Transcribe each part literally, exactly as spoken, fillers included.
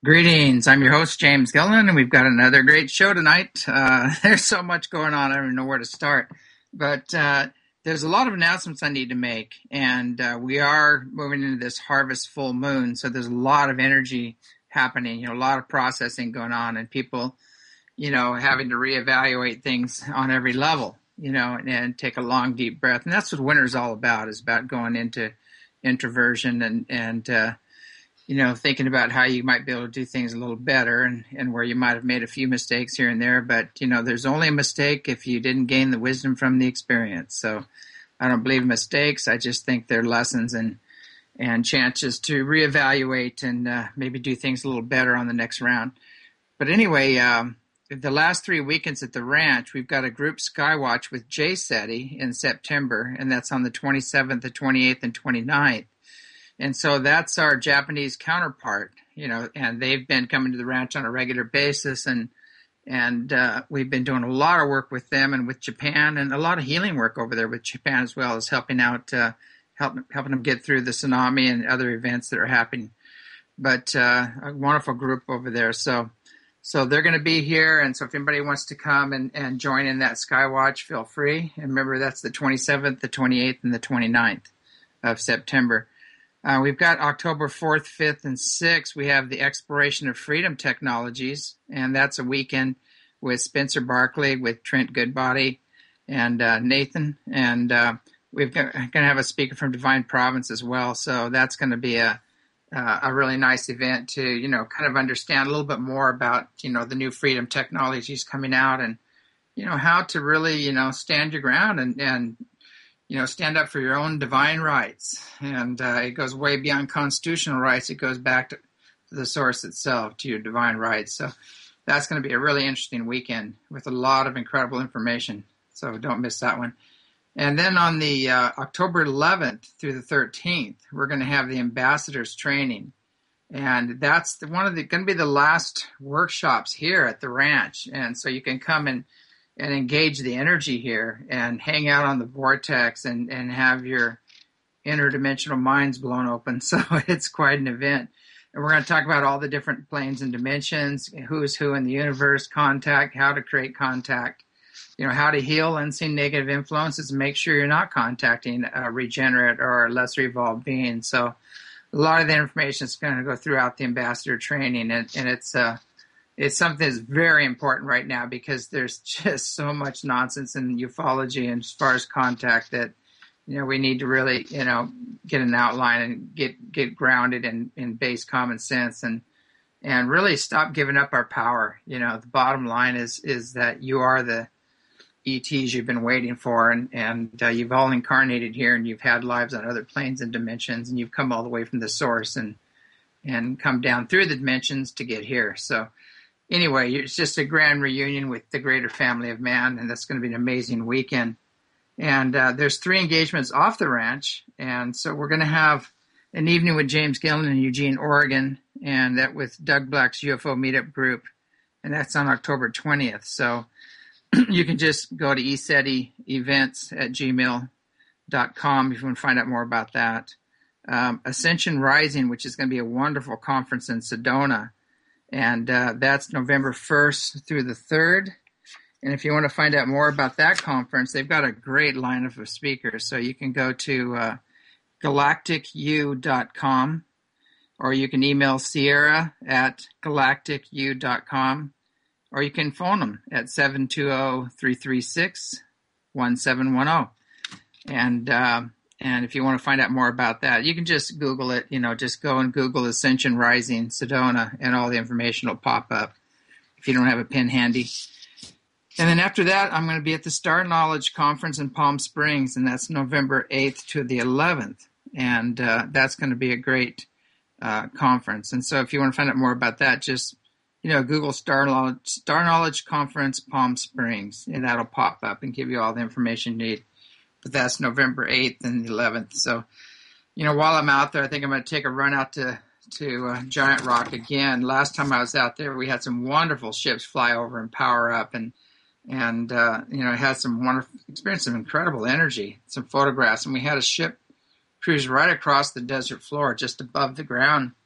Greetings. I'm your host, James Gillen, and we've got another great show tonight. Uh, there's so much going on, I don't even know where to start. But uh, there's a lot of announcements I need to make, and uh, we are moving into this harvest full moon, so there's a lot of energy happening, you know, a lot of processing going on, and people, you know, having to reevaluate things on every level, you know, and, and take a long, deep breath. And that's what winter's all about, is about going into introversion and, and uh, you know, thinking about how you might be able to do things a little better and, and where you might have made a few mistakes here and there. But, you know, there's only a mistake if you didn't gain the wisdom from the experience. So I don't believe in mistakes. I just think they're lessons and, and chances to reevaluate and uh, maybe do things a little better on the next round. But anyway, um, the last three weekends at the ranch, we've got a group Skywatch with Jay Seti in September, and that's on the twenty-seventh, the twenty-eighth, and twenty-ninth. And so that's our Japanese counterpart, you know, and they've been coming to the ranch on a regular basis, and and uh, we've been doing a lot of work with them and with Japan, and a lot of healing work over there with Japan as well, as helping out, uh, help, helping them get through the tsunami and other events that are happening. But uh, a wonderful group over there. So so they're going to be here, and so if anybody wants to come and, and join in that Skywatch, feel free. And remember, that's the twenty-seventh, the twenty-eighth, and the twenty-ninth of September. Uh, we've got October fourth, fifth, and sixth. We have the Exploration of Freedom Technologies, and that's a weekend with Spencer Barkley, with Trent Goodbody, and uh, Nathan. And uh, we're going to have a speaker from Divine Province as well. So that's going to be a uh, a really nice event to, you know, kind of understand a little bit more about, you know, the new freedom technologies coming out, and, you know, how to really, you know, stand your ground and, and you know, stand up for your own divine rights. And uh, it goes way beyond constitutional rights. It goes back to the source itself, to your divine rights. So that's going to be a really interesting weekend with a lot of incredible information. So don't miss that one. And then on the uh, October eleventh through the thirteenth, we're going to have the ambassadors training. And that's the, one of the going to be the last workshops here at the ranch. And so you can come and and engage the energy here and hang out on the vortex and, and have your interdimensional minds blown open. So it's quite an event. And we're going to talk about all the different planes and dimensions, who's who in the universe, contact, how to create contact, you know, how to heal unseen negative influences and make sure you're not contacting a regenerate or a lesser evolved being. So a lot of the information is going to go throughout the ambassador training, and, and it's uh, It's something that's very important right now because there's just so much nonsense in ufology and as far as contact that, you know, we need to really, you know, get an outline and get, get grounded in, in base common sense and, and really stop giving up our power. You know, the bottom line is, is that you are the E Ts you've been waiting for, and, and uh, you've all incarnated here, and you've had lives on other planes and dimensions, and you've come all the way from the source and, and come down through the dimensions to get here. So, anyway, it's just a grand reunion with the greater family of man, and that's going to be an amazing weekend. And uh, there's three engagements off the ranch, and so we're going to have an evening with James Gillen in Eugene, Oregon, and that with Doug Black's U F O Meetup Group, and that's on October twentieth. So you can just go to e seti events at gmail dot com if you want to find out more about that. Um, Ascension Rising, which is going to be a wonderful conference in Sedona, and uh, that's November first through the third. And if you want to find out more about that conference, they've got a great lineup of speakers. So you can go to uh, galactic u dot com, or you can email Sierra at galactic u dot com, or you can phone them at seven two zero, three three six, one seven one zero. And uh, and if you want to find out more about that, you can just Google it. You know, just go and Google Ascension Rising Sedona, and all the information will pop up if you don't have a pen handy. And then after that, I'm going to be at the Star Knowledge Conference in Palm Springs, and that's November eighth to the eleventh. And uh, that's going to be a great uh, conference. And so if you want to find out more about that, just, you know, Google Star Knowledge, Star Knowledge Conference Palm Springs, and that'll pop up and give you all the information you need. But that's November eighth and the eleventh. So, you know, while I'm out there, I think I'm going to take a run out to, to uh, Giant Rock again. Last time I was out there, we had some wonderful ships fly over and power up, and And, uh, you know, had some wonderful, experienced some incredible energy, some photographs. And we had a ship cruise right across the desert floor, just above the ground.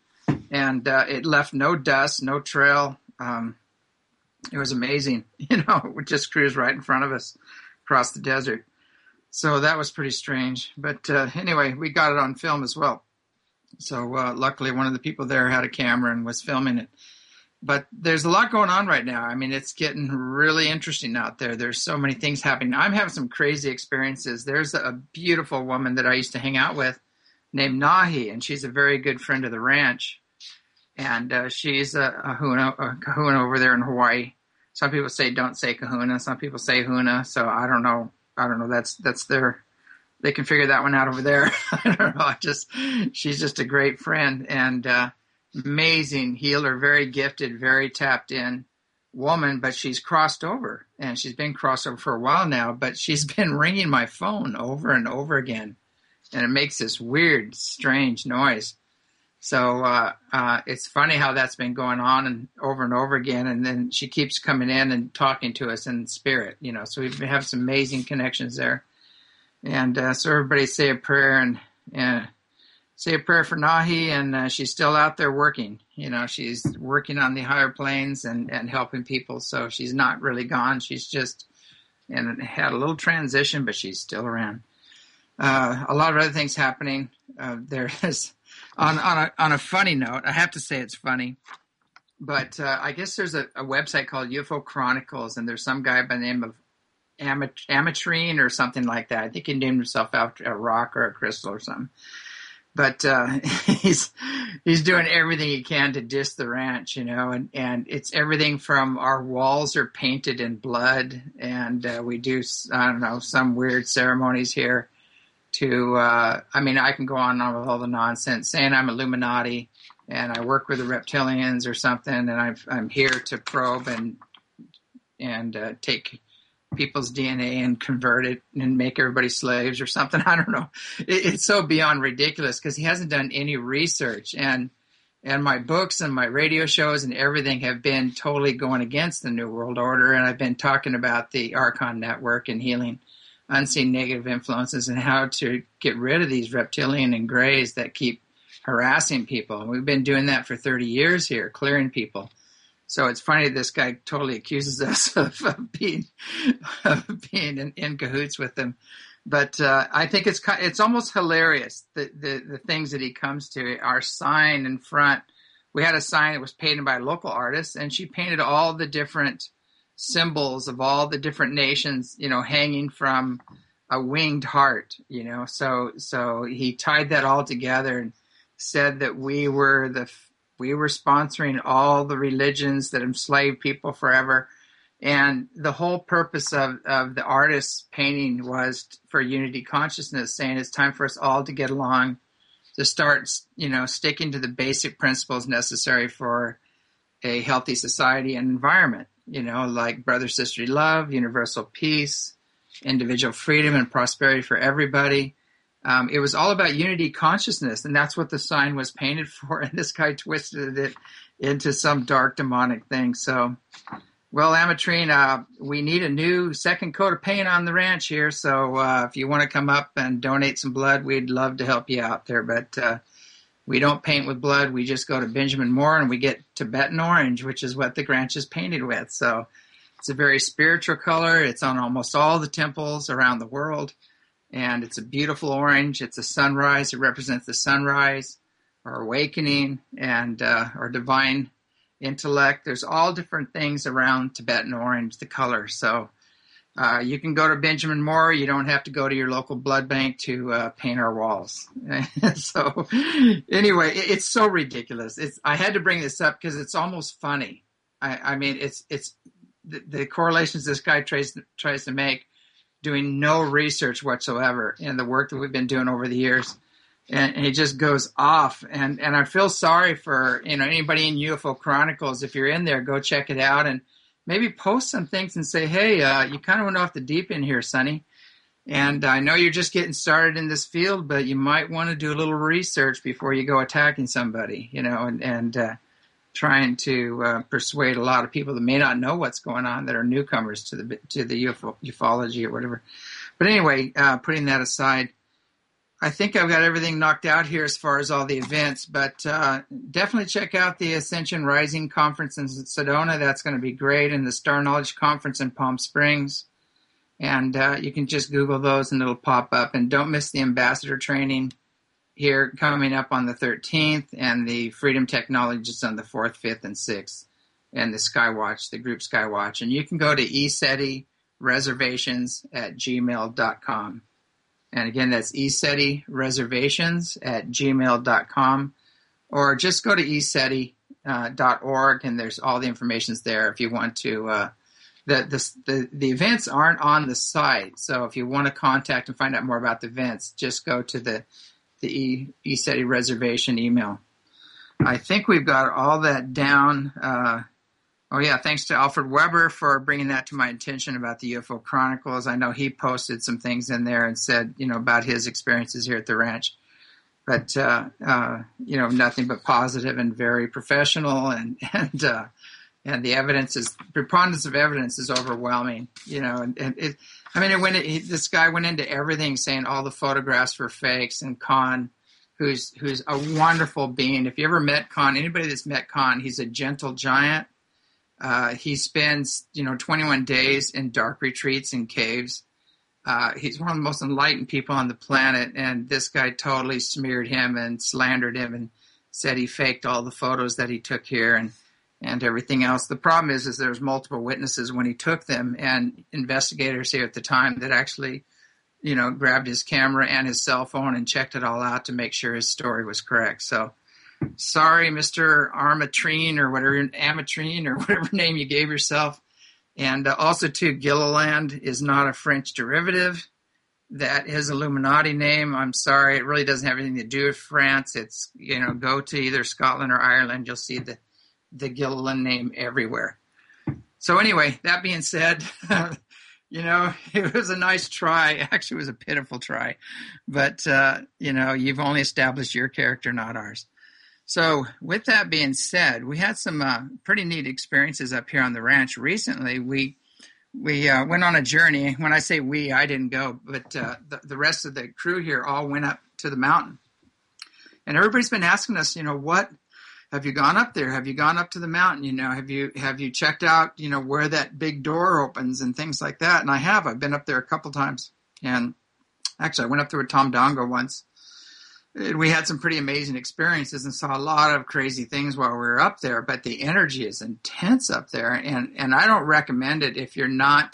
and uh, it left no dust, no trail. Um, it was amazing. You know, it would just cruise right in front of us across the desert. So that was pretty strange. But uh, anyway, we got it on film as well. So uh, luckily, one of the people there had a camera and was filming it. But there's a lot going on right now. I mean, it's getting really interesting out there. There's so many things happening. I'm having some crazy experiences. There's a beautiful woman that I used to hang out with named Nahi, and she's a very good friend of the ranch. And uh, she's a, a, huna, a kahuna over there in Hawaii. Some people say don't say kahuna. Some people say huna. So I don't know. I don't know. That's that's their. They can figure that one out over there. I don't know. I just she's just a great friend and. Uh, Amazing healer, very gifted, very tapped in woman, but she's crossed over, and she's been crossed over for a while now, but she's been ringing my phone over and over again, and it makes this weird, strange noise. So uh, uh, it's funny how that's been going on and over and over again, and then she keeps coming in and talking to us in spirit, you know, so we have some amazing connections there. And uh, so everybody say a prayer and and say a prayer for Nahi, and uh, she's still out there working. You know, she's working on the higher planes and, and helping people. So she's not really gone. She's just and had a little transition, but she's still around. Uh, a lot of other things happening. Uh, there is on on a on a funny note. I have to say it's funny, but uh, I guess there's a, a website called U F O Chronicles, and there's some guy by the name of Amat- Amatrine or something like that. I think he named himself after a rock or a crystal or something. But uh, he's he's doing everything he can to diss the ranch, you know, and, and it's everything from our walls are painted in blood, and uh, we do, I don't know, some weird ceremonies here to, uh, I mean, I can go on and on with all the nonsense, saying I'm Illuminati and I work with the reptilians or something, and I've, I'm here to probe and, and uh, take people's D N A and convert it and make everybody slaves or something. I don't know. It, it's so beyond ridiculous because he hasn't done any research, and and my books and my radio shows and everything have been totally going against the New World Order. And I've been talking about the Archon Network and healing unseen negative influences and how to get rid of these reptilian and grays that keep harassing people. And we've been doing that for thirty years here, clearing people. So it's funny this guy totally accuses us of, of being of being in, in cahoots with them, but uh, I think it's it's almost hilarious the, the the things that he comes to. Our sign in front, we had a sign that was painted by a local artist, and she painted all the different symbols of all the different nations, you know, hanging from a winged heart, you know. So so he tied that all together and said that we were the We were sponsoring all the religions that enslaved people forever. And the whole purpose of, of the artist's painting was for unity consciousness, saying it's time for us all to get along, to start, you know, sticking to the basic principles necessary for a healthy society and environment, you know, like brother, sisterly love, universal peace, individual freedom and prosperity for everybody. Um, it was all about unity consciousness, and that's what the sign was painted for. And this guy twisted it into some dark demonic thing. So, well, Amatrine, uh, we need a new second coat of paint on the ranch here. So uh, if you want to come up and donate some blood, we'd love to help you out there. But uh, we don't paint with blood. We just go to Benjamin Moore and we get Tibetan orange, which is what the ranch is painted with. So it's a very spiritual color. It's on almost all the temples around the world. And it's a beautiful orange. It's a sunrise. It represents the sunrise, our awakening, and uh, our divine intellect. There's all different things around Tibetan orange, the color. So uh, you can go to Benjamin Moore. You don't have to go to your local blood bank to uh, paint our walls. So anyway, it, it's so ridiculous. It's I had to bring this up because it's almost funny. I, I mean, it's it's the, the correlations this guy tries tries to make, doing no research whatsoever in the work that we've been doing over the years. And, and he just goes off. And, and I feel sorry for, you know, anybody in U F O Chronicles. If you're in there, go check it out and maybe post some things and say, hey, uh, you kind of went off the deep end here, Sonny. And I know you're just getting started in this field, but you might want to do a little research before you go attacking somebody, you know, and, and uh, trying to uh, persuade a lot of people that may not know what's going on, that are newcomers to the to the U F O, ufology or whatever. But anyway, uh, putting that aside, I think I've got everything knocked out here as far as all the events, but uh, definitely check out the Ascension Rising Conference in Sedona. That's going to be great, and the Star Knowledge Conference in Palm Springs. And uh, you can just Google those and it'll pop up. And don't miss the ambassador training here coming up on the thirteenth, and the Freedom Technologies on the fourth, fifth, and sixth, and the Skywatch, the group Skywatch. And you can go to ECETI reservations at gmail dot com. And again, that's ECETI reservations at gmail dot com. Or just go to E C E T I dot org, and there's all the information's there if you want to. Uh, the, the, the, the events aren't on the site, so if you want to contact and find out more about the events, just go to the, the e, ECETI reservation email. I think we've got all that down. Uh, oh, yeah, thanks to Alfred Weber for bringing that to my attention about the U F O Chronicles. I know he posted some things in there and said, you know, about his experiences here at the ranch. But, uh, uh, you know, nothing but positive and very professional, and, and, uh, and the evidence is, preponderance of evidence is overwhelming, you know, and, and it, I mean, it went, it, this guy went into everything saying all the photographs were fakes, and Khan, who's, who's a wonderful being. If you ever met Khan, anybody that's met Khan, he's a gentle giant. Uh, he spends, you know, twenty-one days in dark retreats and caves. Uh, he's one of the most enlightened people on the planet, and this guy totally smeared him and slandered him and said he faked all the photos that he took here and, and everything else. The problem is, is there's multiple witnesses when he took them, and investigators here at the time that actually, you know, grabbed his camera and his cell phone and checked it all out to make sure his story was correct. So, sorry, Mister Armatrine or whatever, Amatrine or whatever name you gave yourself. And uh, also, too, Gilliland is not a French derivative. That is Illuminati name. I'm sorry, it really doesn't have anything to do with France. It's, you know, go to either Scotland or Ireland, you'll see the, the Gilliland name everywhere. So anyway, that being said, you know, it was a nice try. Actually, it was a pitiful try. But, uh, you know, you've only established your character, not ours. So with that being said, we had some uh, pretty neat experiences up here on the ranch recently. We we uh, went on a journey. When I say we, I didn't go, but uh, the, the rest of the crew here all went up to the mountain. And everybody's been asking us, you know, what, have you gone up there? Have you gone up to the mountain? You know, have you have you checked out, you know, where that big door opens and things like that? And I have. I've been up there a couple times. And actually, I went up there with Tom Dongo once. We had some pretty amazing experiences and saw a lot of crazy things while we were up there, but the energy is intense up there. And, and I don't recommend it if you're not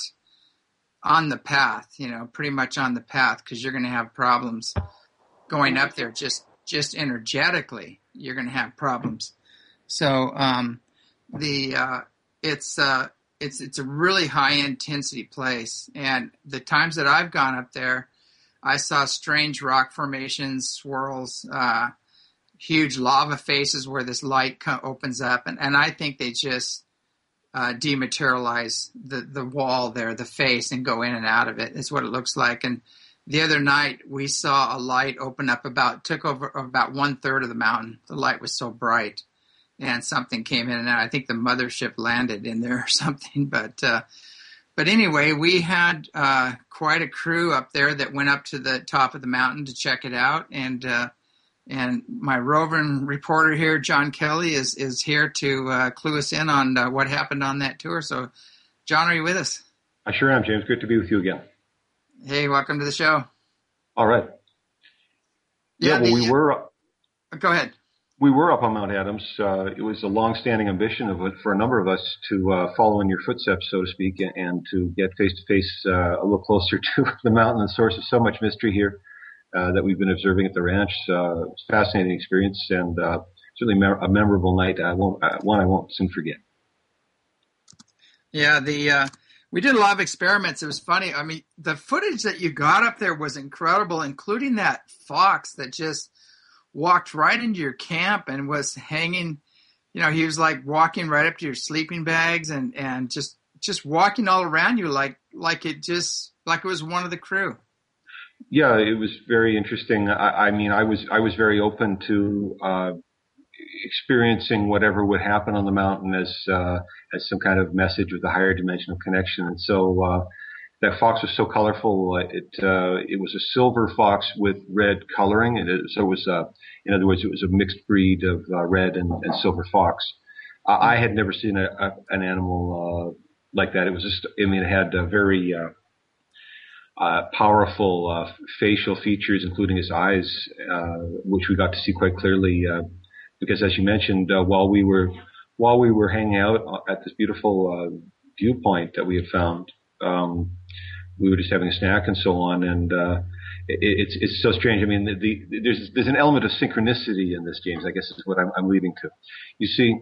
on the path, you know, pretty much on the path, because you're going to have problems going up there just, just energetically. You're going to have problems. So, um, the, uh, it's, uh, it's, it's a really high intensity place. And the times that I've gone up there, I saw strange rock formations, swirls, uh, huge lava faces where this light co- opens up. And, and I think they just uh, dematerialize the, the wall there, the face, and go in and out of it. It's what it looks like. And the other night we saw a light open up about, took over about one third of the mountain. The light was so bright, and something came in and out. I think the mothership landed in there or something, but, uh, But anyway, we had uh, quite a crew up there that went up to the top of the mountain to check it out. And uh, and my roving reporter here, John Kelly, is, is here to uh, clue us in on uh, what happened on that tour. So, John, are you with us? I sure am, James. Good to be with you again. Hey, welcome to the show. All right. Yeah, yeah well, the, we were... Uh, go ahead. We were up on Mount Adams. Uh, it was a long-standing ambition of it for a number of us to uh, follow in your footsteps, so to speak, and, and to get face-to-face uh, a little closer to the mountain, the source of so much mystery here uh, that we've been observing at the ranch. Uh, it's a fascinating experience, and uh, certainly me- a memorable night. I won't, uh, one I won't soon forget. Yeah, the uh, we did a lot of experiments. It was funny. I mean, the footage that you got up there was incredible, including that fox that just walked right into your camp and was hanging, you know, he was like walking right up to your sleeping bags and, and just, just walking all around you like, like it just, like it was one of the crew. Yeah, it was very interesting. I, I mean, I was, I was very open to, uh, experiencing whatever would happen on the mountain as, uh, as some kind of message with a higher dimension of connection. And so, uh, that fox was so colorful. Uh, it uh, it was a silver fox with red coloring, and it, so it was uh, in other words, it was a mixed breed of uh, red and, and silver fox. Uh, I had never seen a, a, an animal uh, like that. It was just, I mean, it had a very uh, uh, powerful uh, facial features, including his eyes, uh, which we got to see quite clearly. Uh, because, as you mentioned, uh, while we were while we were hanging out at this beautiful uh, viewpoint that we had found, um, we were just having a snack and so on, and uh, it, it's it's so strange. I mean, the, the, there's there's an element of synchronicity in this, James. I guess is what I'm, I'm leading to. You see.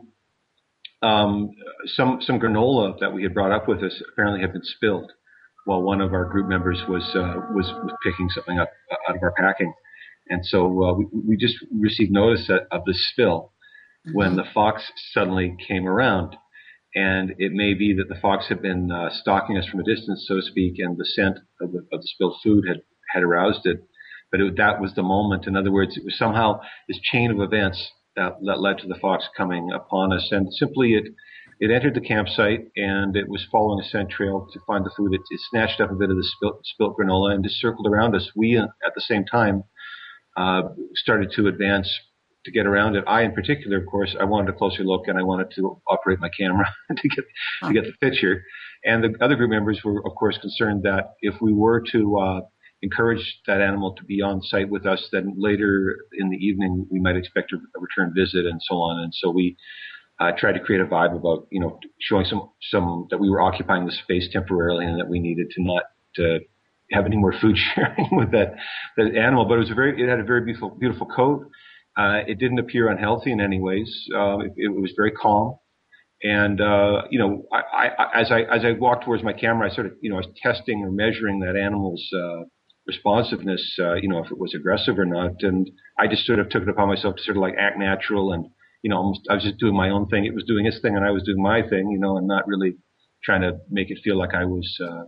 Um, some, some granola that we had brought up with us apparently had been spilled while one of our group members was, uh, was, was picking something up out of our packing. And so, uh, we, we just received notice of, of the spill mm-hmm. when the fox suddenly came around. And it may be that the fox had been, uh, stalking us from a distance, so to speak, and the scent of the, of the spilled food had, had aroused it. But it, that was the moment. In other words, it was somehow this chain of events That, that led to the fox coming upon us, and simply it it entered the campsite and it was following a scent trail to find the food. It, it snatched up a bit of the spilt, spilt granola and just circled around us. We, at the same time, uh, started to advance to get around it. I, in particular, of course, I wanted a closer look and I wanted to operate my camera to get to get the picture. And the other group members were, of course, concerned that if we were to uh, encourage that animal to be on site with us, then later in the evening we might expect a, a return visit and so on. And so we uh, tried to create a vibe about, you know, showing some, some that we were occupying the space temporarily and that we needed to not to have any more food sharing with that, that animal. But it was a very, it had a very beautiful, beautiful coat. Uh, it didn't appear unhealthy in any ways. Uh, it, it was very calm. And, uh, you know, I, I, as I, as I walked towards my camera, I sort of, you know, I was testing or measuring that animal's, uh, responsiveness, uh, you know, if it was aggressive or not. And I just sort of took it upon myself to sort of like act natural and, you know, almost, I was just doing my own thing. It was doing its thing and I was doing my thing, you know, and not really trying to make it feel like I was, uh,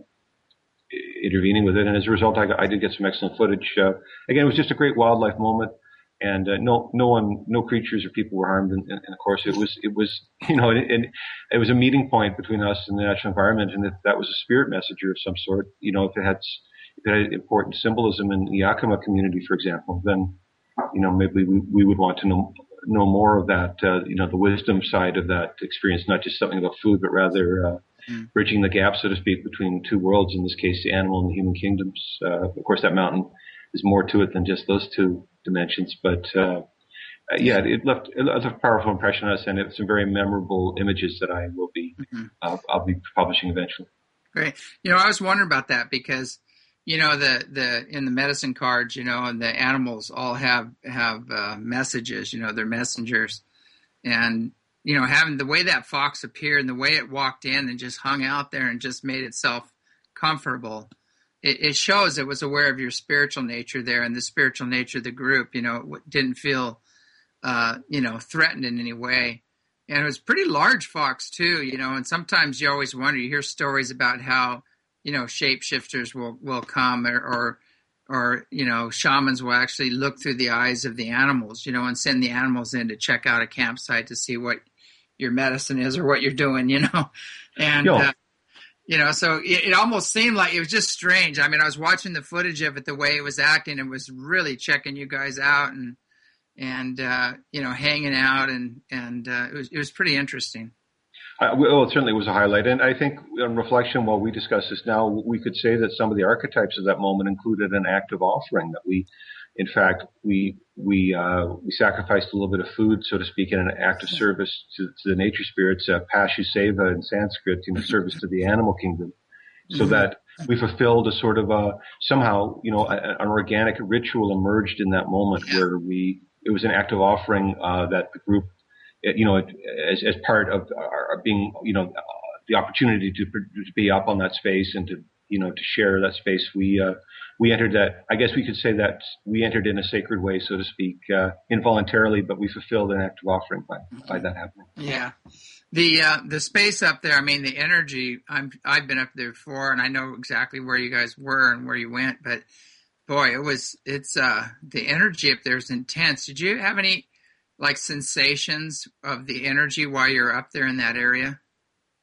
intervening with it. And as a result, I, got, I did get some excellent footage. Uh, again, it was just a great wildlife moment. And, uh, no, no one, no creatures or people were harmed. And, and, and of course it was, it was, you know, and, and it was a meeting point between us and the natural environment. And if that was a spirit messenger of some sort, you know, if it had, if it had important symbolism in the Yakima community, for example, then, you know, maybe we, we would want to know, know more of that, uh, you know, the wisdom side of that experience, not just something about food, but rather, uh, mm. bridging the gap, so to speak, between two worlds, in this case, the animal and the human kingdoms. Uh, of course, that mountain is more to it than just those two dimensions, but, uh, uh yeah, it left, it left a powerful impression on us, and it's some very memorable images that I will be, mm-hmm. uh, I'll be publishing eventually. Great. You know, I was wondering about that because, you know, the, the, in the medicine cards, you know, and the animals all have, have, uh, messages, you know, they're messengers. And, you know, having the way that fox appeared and the way it walked in and just hung out there and just made itself comfortable, it, it shows it was aware of your spiritual nature there and the spiritual nature of the group. You know, it didn't feel, uh, you know, threatened in any way. And it was a pretty large fox too, you know, and sometimes you always wonder, you hear stories about how, you know, shapeshifters will, will come or, or, or, you know, shamans will actually look through the eyes of the animals, you know, and send the animals in to check out a campsite to see what your medicine is or what you're doing, you know, and, uh, you know, so it, it almost seemed like it was just strange. I mean, I was watching the footage of it, the way it was acting, and was really checking you guys out and, and, uh, you know, hanging out and, and, uh, it was, it was pretty interesting. Uh, well, it certainly was a highlight. And I think on reflection, while we discuss this now, we could say that some of the archetypes of that moment included an active offering that we, in fact, we, we, uh, we sacrificed a little bit of food, so to speak, in an act of service to, to the nature spirits, uh, Pashu Seva in Sanskrit, you know, service to the animal kingdom. So that we fulfilled a sort of, uh, somehow, you know, a, an organic ritual emerged in that moment where we, it was an active offering, uh, that the group, you know, as, as part of our being, you know, uh, the opportunity to, to be up on that space and to, you know, to share that space, we, uh, we entered that, I guess we could say that we entered in a sacred way, so to speak, uh, involuntarily, but we fulfilled an active offering by, by that happening. Yeah. The, uh, the space up there, I mean, the energy, I'm, I've been up there before and I know exactly where you guys were and where you went, but boy, it was, it's, uh, the energy up there is intense. Did you have any, like, sensations of the energy while you're up there in that area?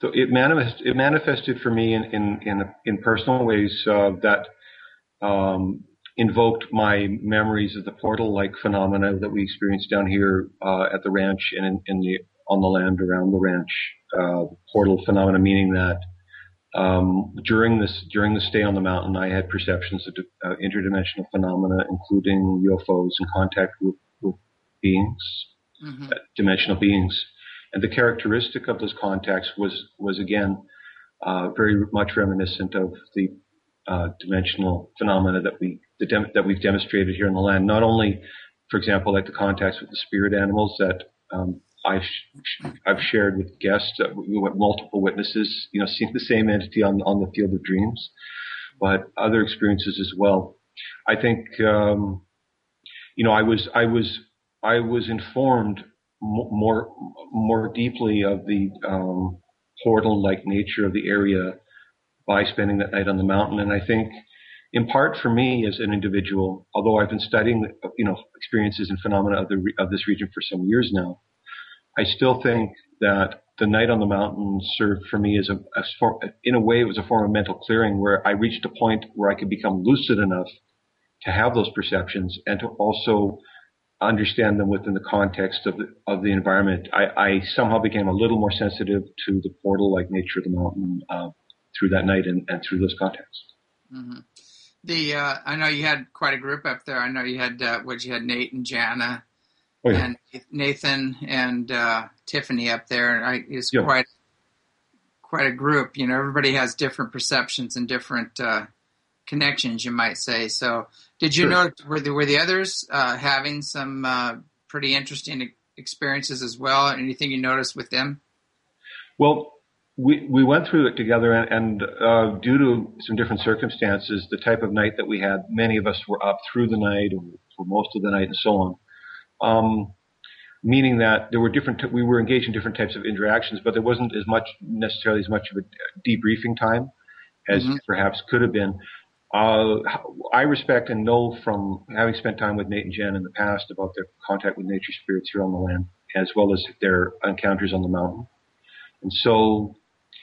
So it manifest, it manifested for me in in in, in personal ways uh, that um, invoked my memories of the portal-like phenomena that we experienced down here uh, at the ranch and in, in the on the land around the ranch. Uh, portal phenomena meaning that um, during this during the stay on the mountain, I had perceptions of uh, interdimensional phenomena, including U F Os and contact with, with beings, mm-hmm. uh, dimensional beings. And the characteristic of those contacts was, was again, uh, very much reminiscent of the, uh, dimensional phenomena that we, the dem- that we've demonstrated here on the land. Not only, for example, like the contacts with the spirit animals that, um, I've, I've shared with guests, uh, with multiple witnesses, you know, seeing the same entity on, on the field of dreams, but other experiences as well. I think, um, you know, I was, I was, I was informed more more deeply of the um, portal-like nature of the area by spending that night on the mountain. And I think, in part for me as an individual, although I've been studying, you know, experiences and phenomena of the of this region for some years now, I still think that the night on the mountain served for me as a, a form, in a way, it was a form of mental clearing where I reached a point where I could become lucid enough to have those perceptions and to also understand them within the context of the, of the environment. I, I somehow became a little more sensitive to the portal-like nature of the mountain uh, through that night and, and through those contexts. Mm-hmm. The uh, I know you had quite a group up there. I know you had uh, what you had Nate and Jana, oh, yeah. and Nathan and uh, Tiffany up there. I, it's yeah. quite quite a group. You know, everybody has different perceptions and different uh, connections, you might say. So. Did you sure. know, were the, were the others uh, having some uh, pretty interesting experiences as well? Anything you noticed with them? Well, we we went through it together, and, and uh, due to some different circumstances, the type of night that we had, many of us were up through the night or for most of the night and so on, um, meaning that there were different, t- we were engaged in different types of interactions, but there wasn't as much, necessarily as much of a debriefing time as mm-hmm. perhaps could have been. Uh, I respect and know from having spent time with Nate and Jen in the past about their contact with nature spirits here on the land, as well as their encounters on the mountain. And so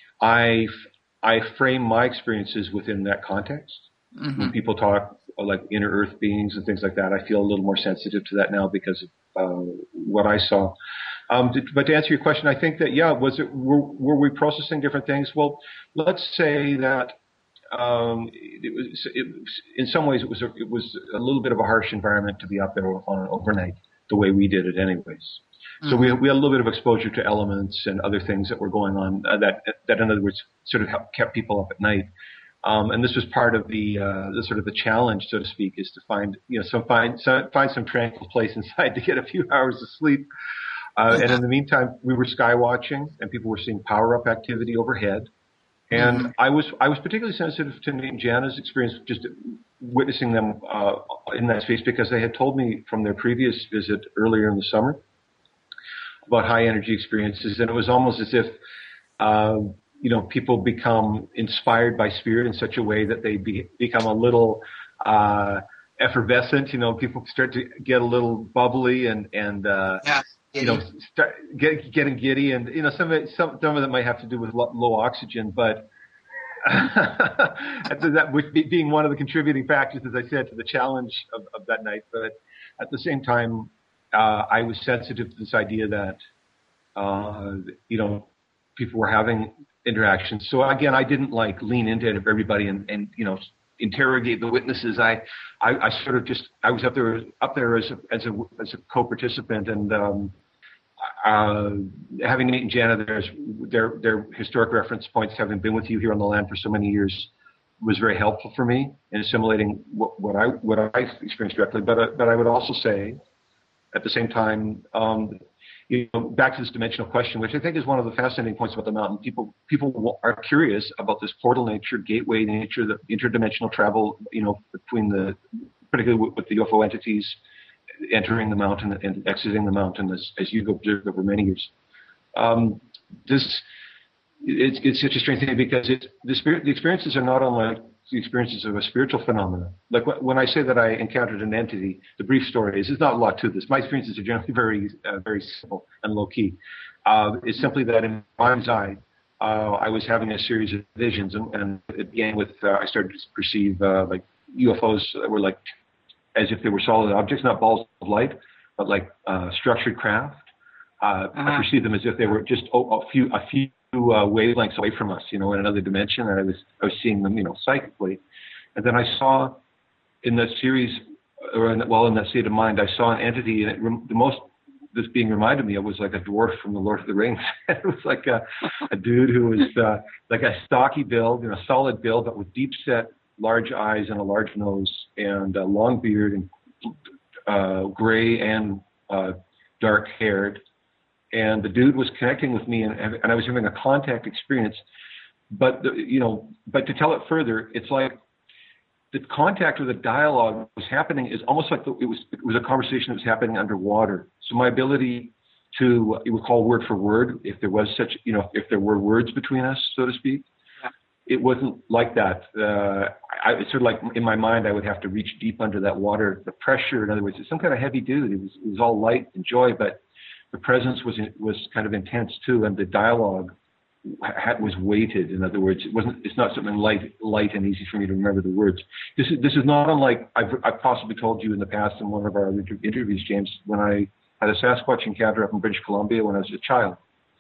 I, I frame my experiences within that context. Mm-hmm. When people talk like inner earth beings and things like that, I feel a little more sensitive to that now because of uh, what I saw. Um, but to answer your question, I think that, yeah, was it, were, were we processing different things? Well, let's say that Um, it was, it was, in some ways, it was, a, it was a little bit of a harsh environment to be up there on an overnight, the way we did it anyways. Mm-hmm. So we, we had a little bit of exposure to elements and other things that were going on uh, that, that in other words, sort of helped, kept people up at night. Um, and this was part of the, uh, the sort of the challenge, so to speak, is to find, you know, some find, some, find some tranquil place inside to get a few hours of sleep. Uh, mm-hmm. And in the meantime, we were sky watching and people were seeing power up activity overhead. And mm-hmm. I was I was particularly sensitive to Nate and Jana's experience, just witnessing them uh, in that space, because they had told me from their previous visit earlier in the summer about high energy experiences, and it was almost as if uh, you know people become inspired by spirit in such a way that they be, become a little uh, effervescent. You know, people start to get a little bubbly and and uh, yeah. you know, start get, getting giddy, and you know, some of it, some, some of it might have to do with low, low oxygen, but that would be, being one of the contributing factors, as I said, to the challenge of, of that night. But at the same time, uh, I was sensitive to this idea that uh, you know, people were having interactions. So again, I didn't like lean into everybody and, and you know, interrogate the witnesses. I, I, I sort of just, I was up there, up there as a, as a, as a co-participant, and, um, uh, having Nate and Jana there, their, their historic reference points, having been with you here on the land for so many years, was very helpful for me in assimilating what, what I, what I experienced directly. But, uh, but I would also say at the same time, um, you know, back to this dimensional question, which I think is one of the fascinating points about the mountain. People, people are curious about this portal nature, gateway nature, the interdimensional travel, you know, between the, particularly with, with the U F O entities entering the mountain and exiting the mountain, as, as you've observed over many years. Um, this, it's, it's such a strange thing because it, the spirit, the experiences are not unlike the experiences of a spiritual phenomena. Like when I say that I encountered an entity, the brief story is, there's not a lot to this. My experiences are generally very, uh, very simple and low key. Uh, it's simply that in my mind's eye, uh, I was having a series of visions, and, and it began with uh, I started to perceive uh, like U F Os that were like as if they were solid objects, not balls of light, but like uh, structured craft. Uh, uh-huh. I perceived them as if they were just oh, a few a few uh, wavelengths away from us, you know, in another dimension, and I was I was seeing them, you know, psychically. And then I saw in that series, or in, well, in that state of mind, I saw an entity, and it, the most this being reminded me of was like a dwarf from the Lord of the Rings. It was like a, a dude who was uh, like a stocky build, you know, solid build, but with deep set, large eyes and a large nose, and a long beard, and uh, gray and uh, dark haired. And the dude was connecting with me, and, and I was having a contact experience. But the, you know, but to tell it further, it's like the contact or the dialogue was happening is almost like the, it was it was a conversation that was happening underwater. So my ability to you would call word for word, if there was such, you know, if there were words between us, so to speak, yeah. It wasn't like that. Uh, I it's sort of like in my mind, I would have to reach deep under that water. The pressure, in other words, it's some kind of heavy dude. It was it was all light and joy, but the presence was was kind of intense too, and the dialogue had, was weighted. In other words, it wasn't. It's not something light, light and easy for me to remember the words. This is this is not unlike I've I've possibly told you in the past in one of our other interviews, James, when I had a Sasquatch encounter up in British Columbia when I was a child,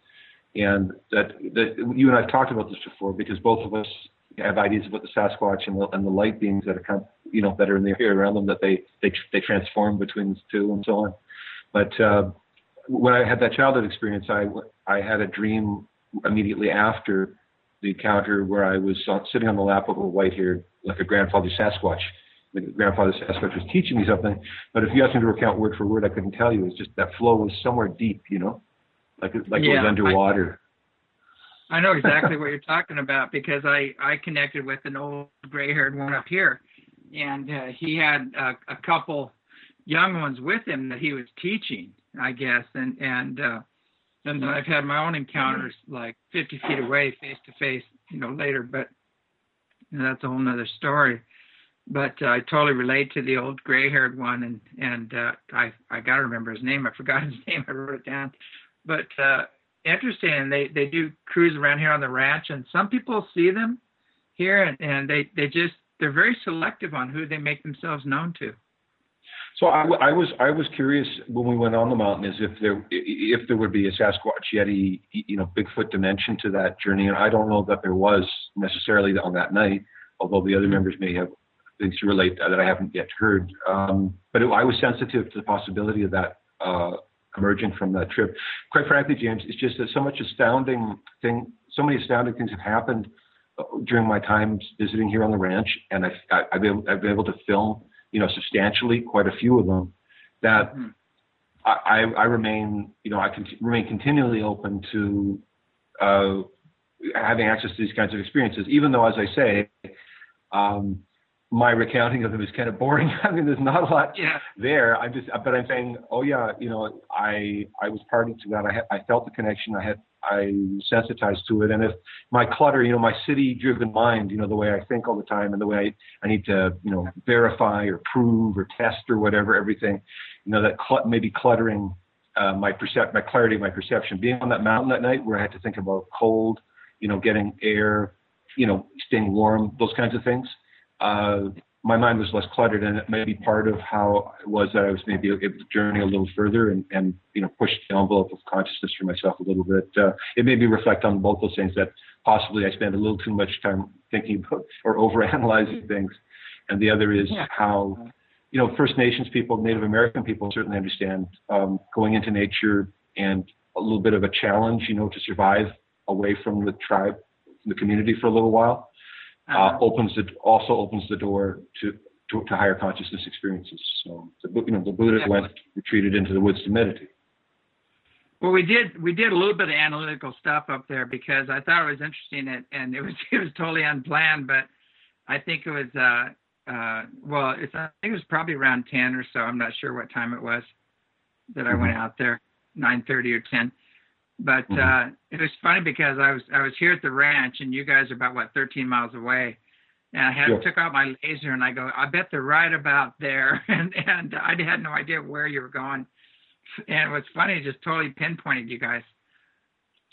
and that that you and I've talked about this before because both of us have ideas about the Sasquatch and the, and the light beings that are kind of, you know, that are in the area around them, that they they they transform between the two and so on. But uh, when I had that childhood experience, I I had a dream immediately after the encounter where I was sitting on the lap of a white-haired, like a grandfather Sasquatch. The grandfather Sasquatch was teaching me something, but if you asked me to recount word for word, I couldn't tell you. It was just that flow was somewhere deep, you know, like it, like yeah, it was underwater. I, I know exactly what you're talking about because I, I connected with an old gray-haired one up here, and uh, he had uh, a couple young ones with him that he was teaching, I guess, and and uh, and I've had my own encounters like fifty feet away, face to face, you know, later, but you know, that's a whole nother story. But uh, I totally relate to the old gray-haired one, and and uh, I I gotta remember his name. I forgot his name. I wrote it down. But uh, interesting, and they they do cruise around here on the ranch, and some people see them here, and, and they they just they're very selective on who they make themselves known to. So I, I was I was curious when we went on the mountain is if there if there would be a Sasquatch Yeti, you know, Bigfoot dimension to that journey, and I don't know that there was necessarily on that night, although the other members may have things to relate that I haven't yet heard. Um, but it, I was sensitive to the possibility of that uh, emerging from that trip. Quite frankly, James, it's just that so much astounding thing, so many astounding things have happened during my time visiting here on the ranch, and I, I, I've, been, I've been able to film, you know, substantially, quite a few of them, that mm-hmm. I, I remain, you know, I can remain continually open to uh, having access to these kinds of experiences, even though, as I say, um, my recounting of them is kind of boring. I mean, there's not a lot yeah. there. I'm just, but I'm saying, oh yeah, you know, I I was party to that. I had, I felt the connection. I had, I sensitized to it. And if my clutter, you know, my city-driven mind, you know, the way I think all the time, and the way I, I need to, you know, verify or prove or test or whatever, everything, you know, that cl- maybe cluttering uh, my percep, my clarity, my perception. Being on that mountain that night where I had to think about cold, you know, getting air, you know, staying warm, those kinds of things. Uh, my mind was less cluttered, and it may be part of how it was that I was maybe able to journey a little further and, and you know, push the envelope of consciousness for myself a little bit. Uh, it made me reflect on both those things, that possibly I spend a little too much time thinking about or overanalyzing things. And the other is yeah. how, you know, First Nations people, Native American people certainly understand um, going into nature and a little bit of a challenge, you know, to survive away from the tribe, the community for a little while. Uh, opens it also opens the door to, to, to higher consciousness experiences. So the you know the Buddha yeah. went retreated into the woods to meditate. Well, we did we did a little bit of analytical stuff up there because I thought it was interesting, and, and it was it was totally unplanned, but I think it was uh uh well it's I think it was probably around ten or so. I'm not sure what time it was that I mm-hmm. went out there, nine thirty or ten. But mm-hmm. uh, it was funny because I was I was here at the ranch, and you guys are about, what, thirteen miles away. And I had yeah. took out my laser, and I go, I bet they're right about there. and and I had no idea where you were going. And it was funny, just totally pinpointed you guys.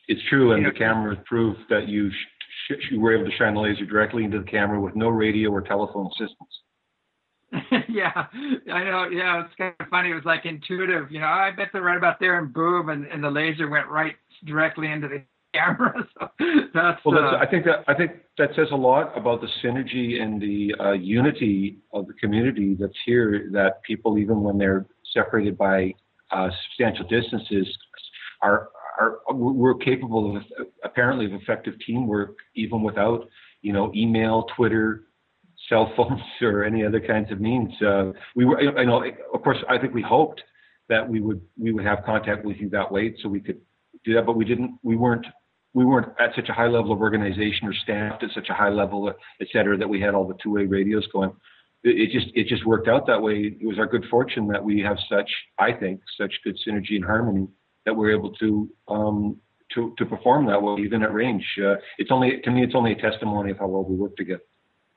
It's true, and you know, the cameras proved that you sh- sh- you were able to shine the laser directly into the camera with no radio or telephone assistance. Yeah, I know. Yeah, it's kind of funny. It was like intuitive. You know, I bet they're right about there, and boom, and, and the laser went right directly into the camera. So that's. Well, that's, uh, I think that I think that says a lot about the synergy and the uh, unity of the community that's here. That people, even when they're separated by uh, substantial distances, are are we're capable of apparently of effective teamwork, even without you know email, Twitter, cell phones, or any other kinds of means. Uh, we were, I know, of course, I think we hoped that we would we would have contact with you that way, so we could do that, but we didn't. We weren't. We weren't at such a high level of organization or staffed at such a high level, et cetera, that we had all the two-way radios going. It, it just it just worked out that way. It was our good fortune that we have such, I think, such good synergy and harmony that we're able to um, to to perform that way, even at range. Uh, it's only to me, it's only a testimony of how well we work together.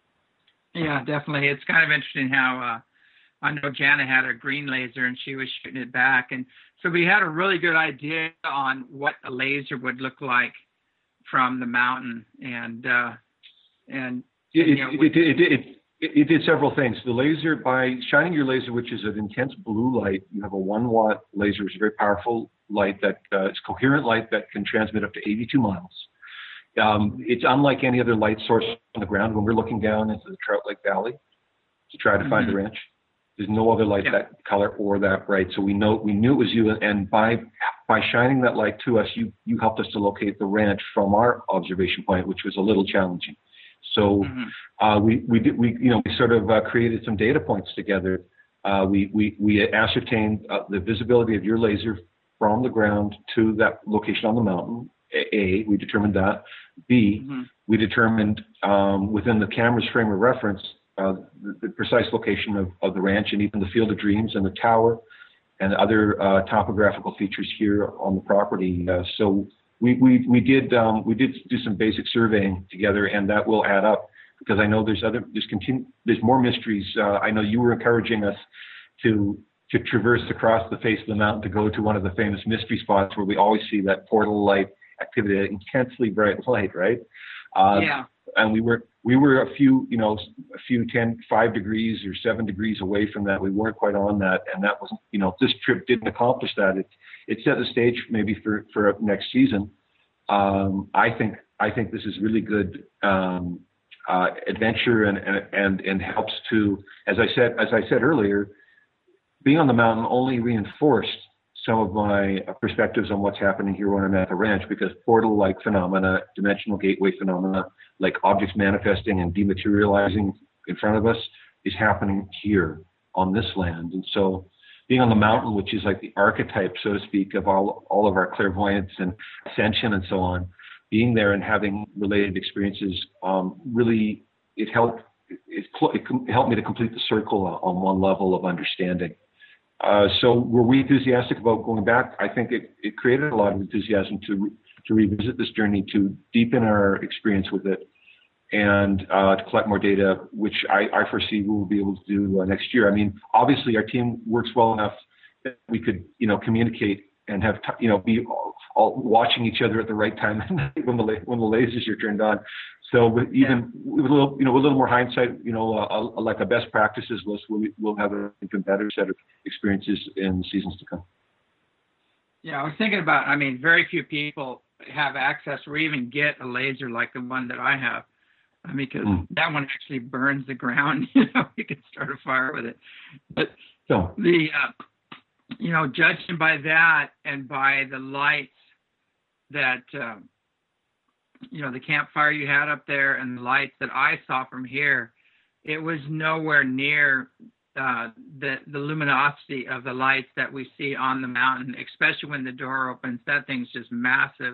Yeah, definitely. It's kind of interesting how uh, I know Jana had a green laser and she was shooting it back, and so we had a really good idea on what a laser would look like from the mountain, and uh, and, It, and you know, it, it, it, it, it did several things. The laser, by shining your laser, which is an intense blue light, you have a one watt laser. It's a very powerful light that uh, it's coherent light that can transmit up to eighty-two miles. Um, it's unlike any other light source on the ground. When we're looking down into the Trout Lake Valley to try to mm-hmm. find the ranch, there's no other light yeah. that color or that bright. So we know we knew it was you, and by by shining that light to us, you you helped us to locate the ranch from our observation point, which was a little challenging. So mm-hmm. uh, we we did we you know we sort of uh, created some data points together. Uh, we we we ascertained uh, the visibility of your laser from the ground to that location on the mountain. A, we determined that. B, mm-hmm. we determined um, within the camera's frame of reference uh, the, the precise location of, of the ranch, and even the Field of Dreams and the tower and other uh, topographical features here on the property. Uh, so we we we did um, we did do some basic surveying together, and that will add up because I know there's other there's continue there's more mysteries. Uh, I know you were encouraging us to. to traverse across the face of the mountain to go to one of the famous mystery spots where we always see that portal light activity, that intensely bright light, right? Uh, yeah. And we were we were a few, you know, a few ten, five degrees or seven degrees away from that. We weren't quite on that, and that wasn't, you know, this trip didn't accomplish that. It it set the stage maybe for for next season. Um, I think I think this is really good um, uh, adventure and and and helps to, as I said as I said earlier. Being on the mountain only reinforced some of my perspectives on what's happening here when I'm at the ranch, because portal-like phenomena, dimensional gateway phenomena, like objects manifesting and dematerializing in front of us, is happening here on this land. And so being on the mountain, which is like the archetype, so to speak, of all, all of our clairvoyance and ascension and so on, being there and having related experiences, um, really, it helped, it, it helped me to complete the circle on one level of understanding. Uh, so were we enthusiastic about going back? I think it, it created a lot of enthusiasm to to revisit this journey, to deepen our experience with it, and uh, to collect more data, which I, I foresee we will be able to do uh, next year. I mean, obviously our team works well enough that we could, you know, communicate and have, t- you know, be all, all watching each other at the right time when the when the lasers are turned on. So with even with a little, you know, with a little more hindsight, you know, uh, like a best practices list, we'll we'll have an even better set of experiences in the seasons to come. Yeah, I was thinking about. I mean, very few people have access or even get a laser like the one that I have. I mean, because mm. that one actually burns the ground. You know, you can start a fire with it. But so the, uh, you know, judging by that and by the lights that. Um, you know, the campfire you had up there and the lights that I saw from here, it was nowhere near uh, the, the luminosity of the lights that we see on the mountain, especially when the door opens. That thing's just massive.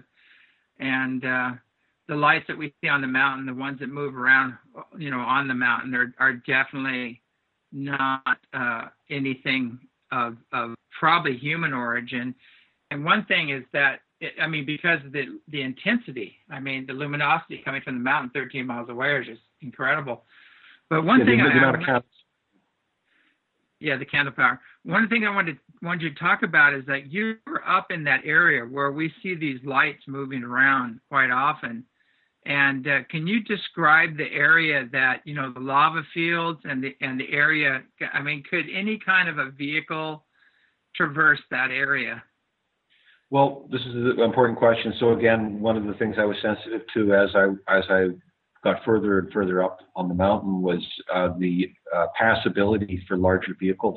And uh, the lights that we see on the mountain, the ones that move around, you know, on the mountain, are, are definitely not uh, anything of, of probably human origin. And one thing is that, I mean, because of the, the intensity, I mean, the luminosity coming from the mountain thirteen miles away is just incredible. But one yeah, thing the, I the have, amount of count. yeah, the candle power. One thing I wanted, wanted you to talk about is that you were up in that area where we see these lights moving around quite often. And uh, can you describe the area that, you know, the lava fields and the and the area? I mean, could any kind of a vehicle traverse that area? Well, this is an important question. So again, one of the things I was sensitive to as I as I got further and further up on the mountain was uh, the uh, passability for larger vehicles.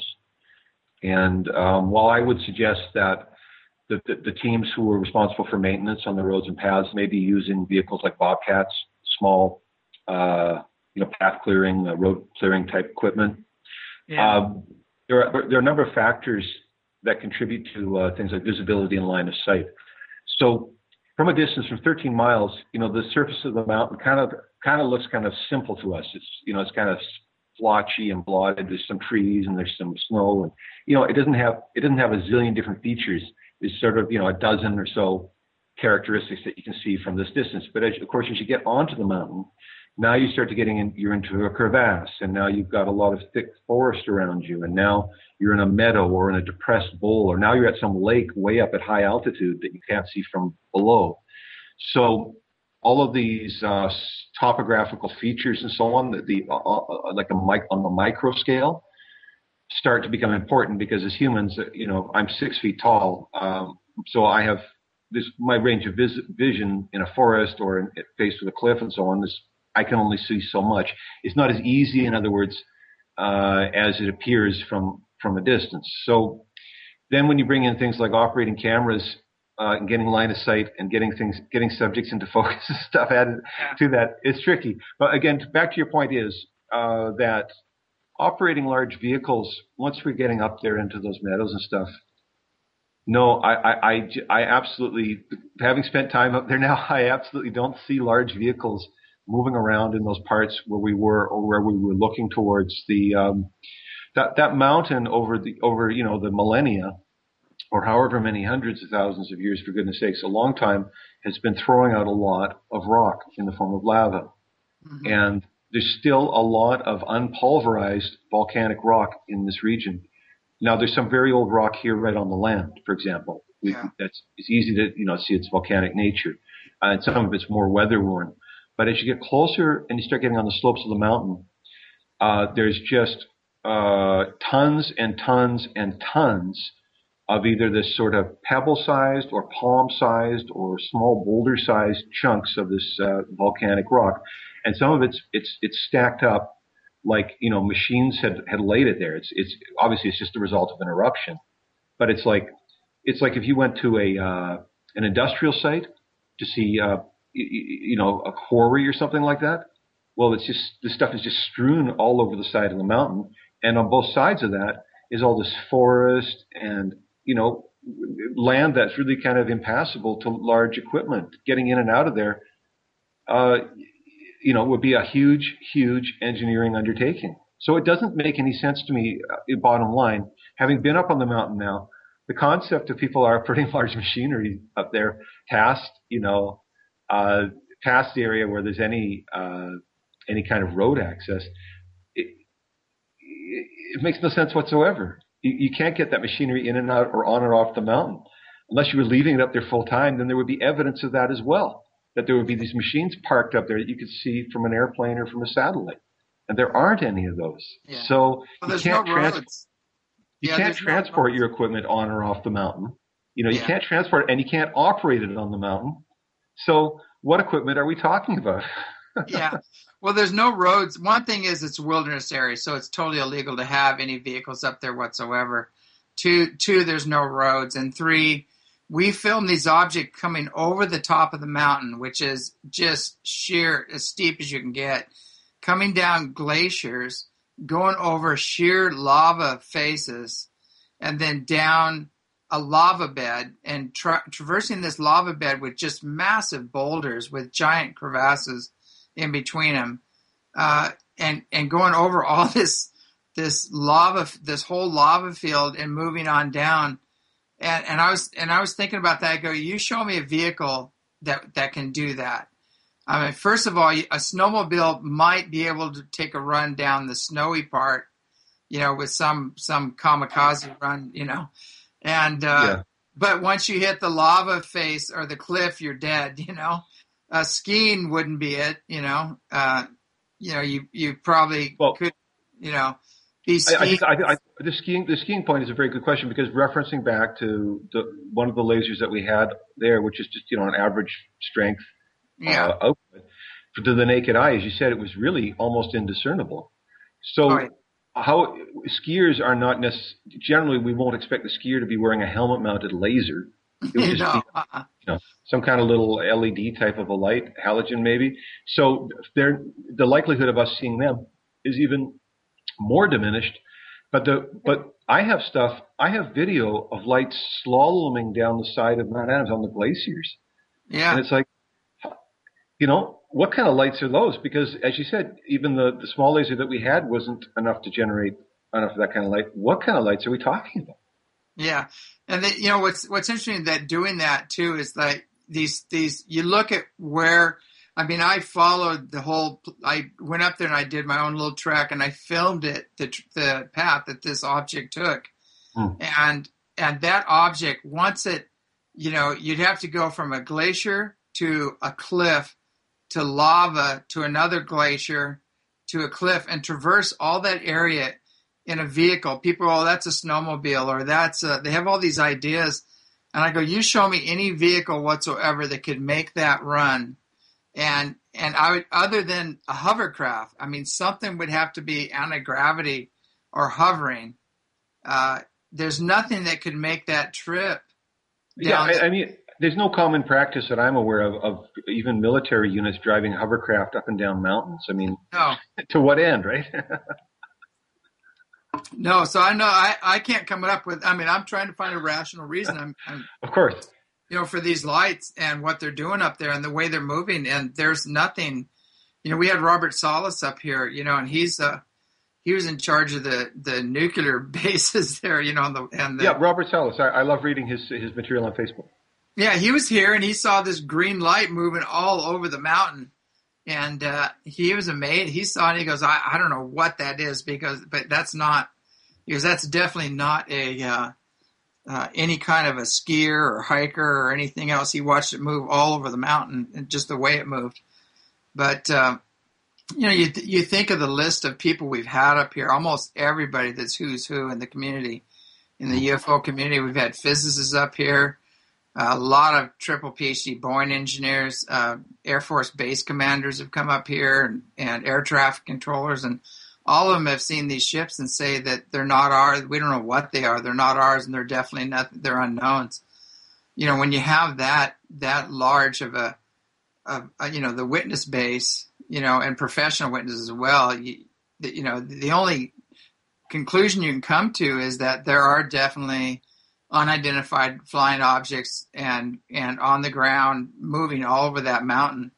And um, while I would suggest that the, the, the teams who were responsible for maintenance on the roads and paths may be using vehicles like Bobcats, small, uh, you know, path clearing, uh, road clearing type equipment. Yeah. Um, there are there are a number of factors that contribute to uh, things like visibility and line of sight. So from a distance from thirteen miles, you know, the surface of the mountain kind of kind of looks kind of simple to us. It's, you know, it's kind of splotchy and blotted. There's some trees and there's some snow, and you know, it doesn't have it doesn't have a zillion different features. There's sort of, you know, a dozen or so characteristics that you can see from this distance. But as, of course, as you get onto the mountain, now you start to getting in, you're into a crevasse, and now you've got a lot of thick forest around you, and now you're in a meadow or in a depressed bowl, or now you're at some lake way up at high altitude that you can't see from below. So all of these uh, topographical features and so on, the, the uh, uh, like a mic on the micro scale, start to become important, because as humans, you know, I'm six feet tall, um, so I have this, my range of vis- vision in a forest or in, faced with a cliff and so on, this, I can only see so much. It's not as easy, in other words, uh, as it appears from, from a distance. So then when you bring in things like operating cameras, uh, and getting line of sight and getting things, getting subjects into focus and stuff added yeah. to that, it's tricky. But again, back to your point is, uh, that operating large vehicles, once we're getting up there into those meadows and stuff, no, I, I, I, I absolutely, having spent time up there now, I absolutely don't see large vehicles moving around in those parts where we were, or where we were looking towards the, um, that, that mountain over the, over, you know, the millennia, or however many hundreds of thousands of years, for goodness sakes, a long time, has been throwing out a lot of rock in the form of lava. Mm-hmm. And there's still a lot of unpulverized volcanic rock in this region. Now, there's some very old rock here right on the land, for example. We, yeah. That's, it's easy to, you know, see its volcanic nature. Uh, and some of it's more weather-worn. But as you get closer and you start getting on the slopes of the mountain, uh, there's just uh, tons and tons and tons of either this sort of pebble-sized or palm-sized or small boulder-sized chunks of this uh, volcanic rock. And some of it's it's it's stacked up like, you know, machines had, had laid it there. It's it's obviously it's just the result of an eruption, but it's like it's like if you went to a uh, an industrial site to see uh, you, you know a quarry or something like that. Well, it's just this stuff is just strewn all over the side of the mountain, and on both sides of that is all this forest and, you know, land that's really kind of impassable to large equipment. Getting in and out of there, uh, you know, would be a huge, huge engineering undertaking. So it doesn't make any sense to me, uh, bottom line. Having been up on the mountain now, the concept of people are putting large machinery up there past, you know, uh, past the area where there's any, uh, any kind of road access, it, it makes no sense whatsoever. You, you can't get that machinery in and out or on or off the mountain. Unless you were leaving it up there full time, then there would be evidence of that as well. That there would be these machines parked up there that you could see from an airplane or from a satellite. And there aren't any of those. Yeah. So well, you can't, no trans- you yeah, can't transport no your equipment on or off the mountain. You know, you yeah. can't transport it, and you can't operate it on the mountain. So what equipment are we talking about? Yeah. Well, there's no roads. One thing is it's a wilderness area, so it's totally illegal to have any vehicles up there whatsoever. Two, two, there's no roads. And three, we filmed these objects coming over the top of the mountain, which is just sheer, as steep as you can get, coming down glaciers, going over sheer lava faces, and then down a lava bed, and tra- traversing this lava bed with just massive boulders with giant crevasses in between them, uh, and and going over all this this lava, this whole lava field, and moving on down. And and I was and I was thinking about that. I go, you show me a vehicle that that can do that. I mean, first of all, a snowmobile might be able to take a run down the snowy part, you know, with some some kamikaze run, you know, and uh, Yeah. but once you hit the lava face or the cliff, you're dead, you know. Uh, skiing wouldn't be it, you know. Uh, you know, you you probably Well, could, you know, be I, I skiing. think I, I, the skiing the skiing point is a very good question, because referencing back to the, one of the lasers that we had there, which is just, you know, an average strength Yeah. uh, output, to the naked eye, as you said, it was really almost indiscernible. So Oh, yeah. how skiers are not necessarily, generally we won't expect the skier to be wearing a helmet mounted laser. It would You just know, be, uh-uh. you know, some kind of little L E D type of a light, halogen maybe. So there, the likelihood of us seeing them is even more diminished. But the but I have stuff. I have video of lights slaloming down the side of Mount Adams on the glaciers, and Yeah. it's like, you know, what kind of lights are those? Because as you said, even the the small laser that we had wasn't enough to generate enough of that kind of light. What kind of lights are we talking about? Yeah, and the, you know what's what's interesting that doing that too is like these these you look at where, I mean, I followed the whole. I went up there and I did my own little trek and I filmed it, the the path that this object took, Hmm. and and that object, once it, you know, you'd have to go from a glacier to a cliff to lava to another glacier to a cliff and traverse all that area in a vehicle. People, oh, that's a snowmobile, or that's a, they have all these ideas. And I go, you show me any vehicle whatsoever that could make that run. And, and I would, other than a hovercraft, I mean, something would have to be anti-gravity or hovering. Uh, there's nothing that could make that trip Yeah, down. I, I mean, there's no common practice that I'm aware of of even military units driving hovercraft up and down mountains. I mean, No, to what end, right? no. So I know I, I can't come up with, I mean, I'm trying to find a rational reason. I'm, I'm Of course. you know, for these lights and what they're doing up there and the way they're moving. And there's nothing, you know, we had Robert Salas up here, you know, and he's, uh, he was in charge of the, the nuclear bases there, you know, and the, and the, Yeah, Robert Salas. I, I love reading his his material on Facebook. yeah, he was here and he saw this green light moving all over the mountain. And, uh, he was amazed. He saw it. He goes, I, I don't know what that is because, but that's not, because that's definitely not a, uh, Uh, any kind of a skier or hiker or anything else. He watched it move all over the mountain and just the way it moved. But, uh, you know, you, th- you think of the list of people we've had up here, almost everybody that's who's who in the community, in the U F O community. We've had physicists up here, uh, a lot of triple PhD Boeing engineers, uh, Air Force base commanders have come up here, and, and air traffic controllers, and all of them have seen these ships and say that they're not ours. We don't know what they are. They're not ours, and they're definitely not. They're unknowns. You know, when you have that that large of a, of a you know, the witness base, you know, and professional witnesses as well. You, you know, the only conclusion you can come to is that there are definitely unidentified flying objects and and on the ground moving all over that mountain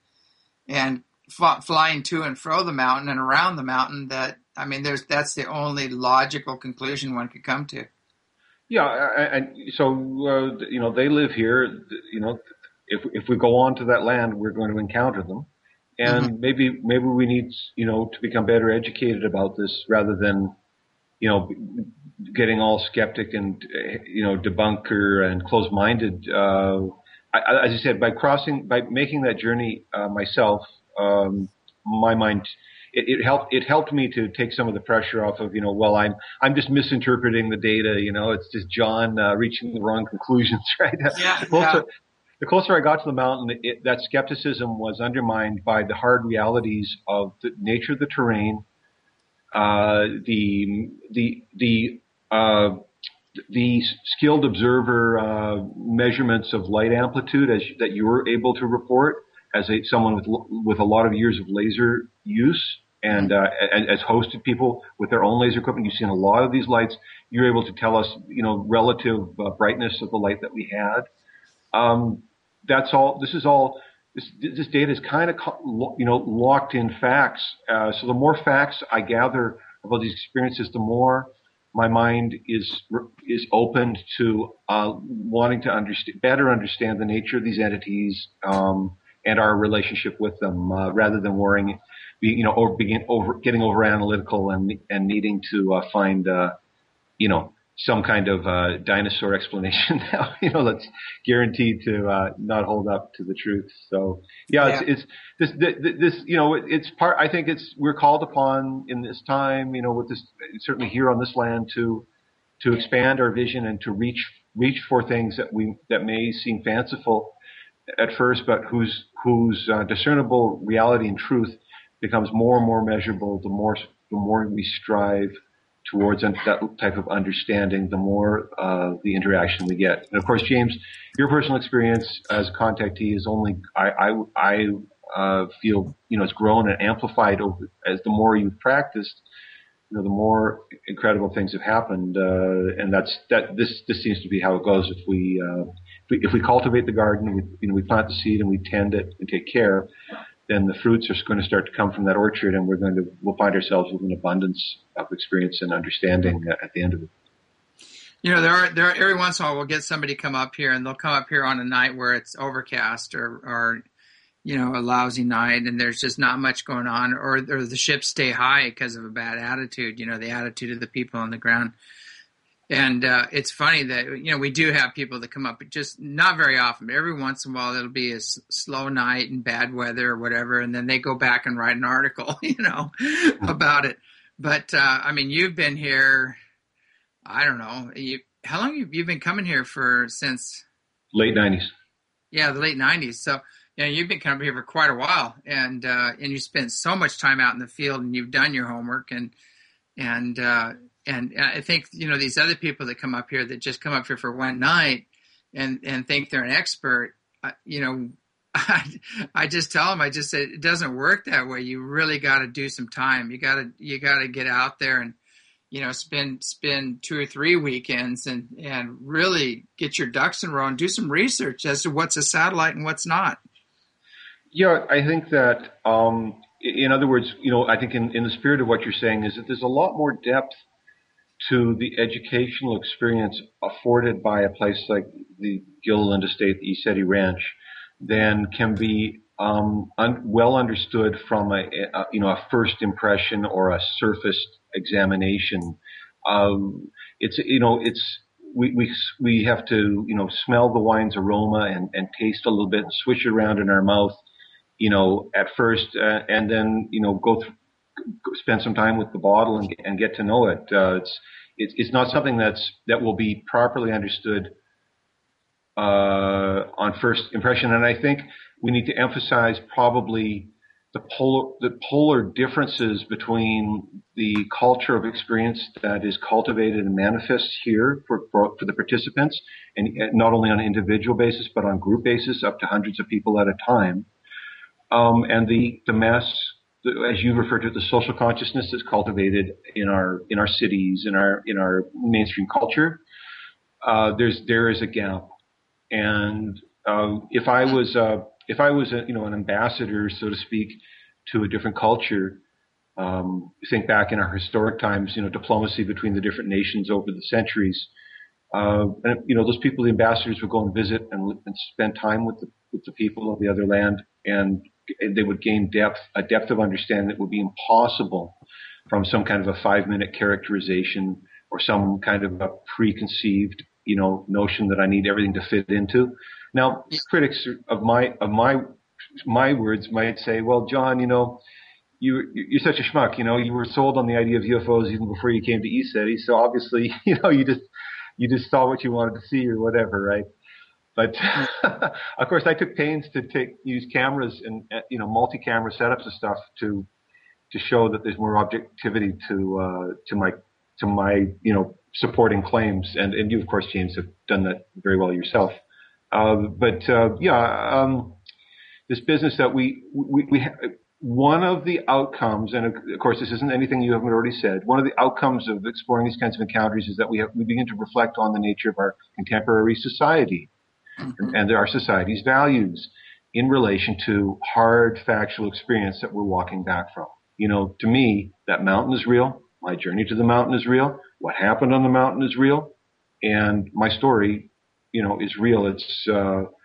and f- flying to and fro the mountain and around the mountain. That, I mean, there's that's the only logical conclusion one could come to. Yeah, and so uh, you know they live here. You know, if if we go on to that land, we're going to encounter them, and Mm-hmm. maybe maybe we need you know to become better educated about this rather than you know getting all skeptic and you know debunker and closed-minded. Uh, I, as I said, by crossing by making that journey uh, myself, um, my mind. It, it helped. It helped me to take some of the pressure off of, you know. Well, I'm I'm just misinterpreting the data. You know, it's just John uh, reaching the wrong conclusions, right? Yeah, the closer, yeah. the closer I got to the mountain, it, that skepticism was undermined by the hard realities of the nature of the terrain, uh, the the the uh, the skilled observer uh, measurements of light amplitude as that you were able to report as a, someone with with a lot of years of laser use and uh, as hosted people with their own laser equipment. You've seen a lot of these lights. You're able to tell us, you know, relative uh, brightness of the light that we had. Um, that's all. This is all. This, this data is kind of, you know, locked in facts. Uh, so the more facts I gather about these experiences, the more my mind is is opened to uh, wanting to understand better understand the nature of these entities. Um, and our relationship with them, uh, rather than worrying, you know, or begin over getting over analytical and and needing to uh, find, uh, you know, some kind of uh, dinosaur explanation now, you know, that's guaranteed to uh, not hold up to the truth. So, yeah, yeah. it's, it's this, this, you know, it's part. I think it's we're called upon in this time, you know, with this certainly here on this land to to expand our vision and to reach reach for things that we that may seem fanciful at first, but whose whose uh, discernible reality and truth becomes more and more measurable the more the more we strive towards that type of understanding, the more uh, the interaction we get. And of course, James, your personal experience as a contactee is only, I, I, I uh, feel, you know, it's grown and amplified over, as the more you've practiced, you know, the more incredible things have happened. Uh, and that's, that, this, this seems to be how it goes. If we, uh, if we, if we cultivate the garden, we, you know, we plant the seed and we tend it and take care, then the fruits are going to start to come from that orchard, and we're going to we'll find ourselves with an abundance of experience and understanding at the end of it. You know, there are there are, every once in a while we'll get somebody come up here, and they'll come up here on a night where it's overcast or or you know a lousy night, and there's just not much going on, or, or the ships stay high because of a bad attitude. You know, the attitude of the people on the ground. And uh, it's funny that, you know, we do have people that come up, but just not very often. But every once in a while, it'll be a s- slow night and bad weather or whatever, and then they go back and write an article, you know, about it. But, uh, I mean, you've been here, I don't know, you, how long have you been coming here for since? Late nineties. Yeah, the late nineties. So, you know, you've been coming here for quite a while, and uh, and you spent so much time out in the field, and you've done your homework, and, and, uh, And I think, you know, these other people that come up here that just come up here for one night and, and think they're an expert, uh, you know, I, I just tell them, I just say, it doesn't work that way. You really got to do some time. You got to, you got to get out there and, you know, spend, spend two or three weekends and, and really get your ducks in a row and do some research as to what's a satellite and what's not. Yeah, I think that, um, in other words, you know, I think in, in the spirit of what you're saying is that there's a lot more depth to the educational experience afforded by a place like the Gilliland Estate, the ECETI Ranch, than can be um, un- well understood from a, a you know a first impression or a surface examination. Um, it's you know it's we we we have to you know smell the wine's aroma and, and taste a little bit and swish it around in our mouth, you know at first, uh, and then you know go through. Spend some time with the bottle and, and get to know it. Uh, it's, it's it's not something that's that will be properly understood uh, on first impression. And I think we need to emphasize probably the polar the polar differences between the culture of experience that is cultivated and manifests here for for, for the participants, and not only on an individual basis but on group basis, up to hundreds of people at a time, um, and the the mass. As you refer to it, the social consciousness that's cultivated in our in our cities, in our in our mainstream culture, uh, there's there is a gap. And um, if I was uh, if I was a, you know an ambassador, so to speak, to a different culture, um, think back in our historic times, you know, diplomacy between the different nations over the centuries, uh, and you know those people, the ambassadors, would go and visit and, and spend time with the with the people of the other land, and they would gain depth, a depth of understanding that would be impossible from some kind of a five-minute characterization or some kind of a preconceived, you know, notion that I need everything to fit into. Now, critics of my of my my words might say, "Well, John, you know, you you're such a schmuck. You know, you were sold on the idea of U F Os even before you came to ECETI, so obviously, you know, you just you just saw what you wanted to see or whatever, right?" But of course, I took pains to take use cameras and you know multi-camera setups and stuff to to show that there's more objectivity to uh, to my to my you know supporting claims, and and you of course, James, have done that very well yourself. Uh, but uh, yeah, um, this business that we we, we ha- one of the outcomes, and of course, this isn't anything you haven't already said. One of the outcomes of exploring these kinds of encounters is that we have we begin to reflect on the nature of our contemporary society. Mm-hmm. And our society's values in relation to hard factual experience that we're walking back from. You know, to me, that mountain is real. My journey to the mountain is real. What happened on the mountain is real. And my story, you know, is real. It's, uh,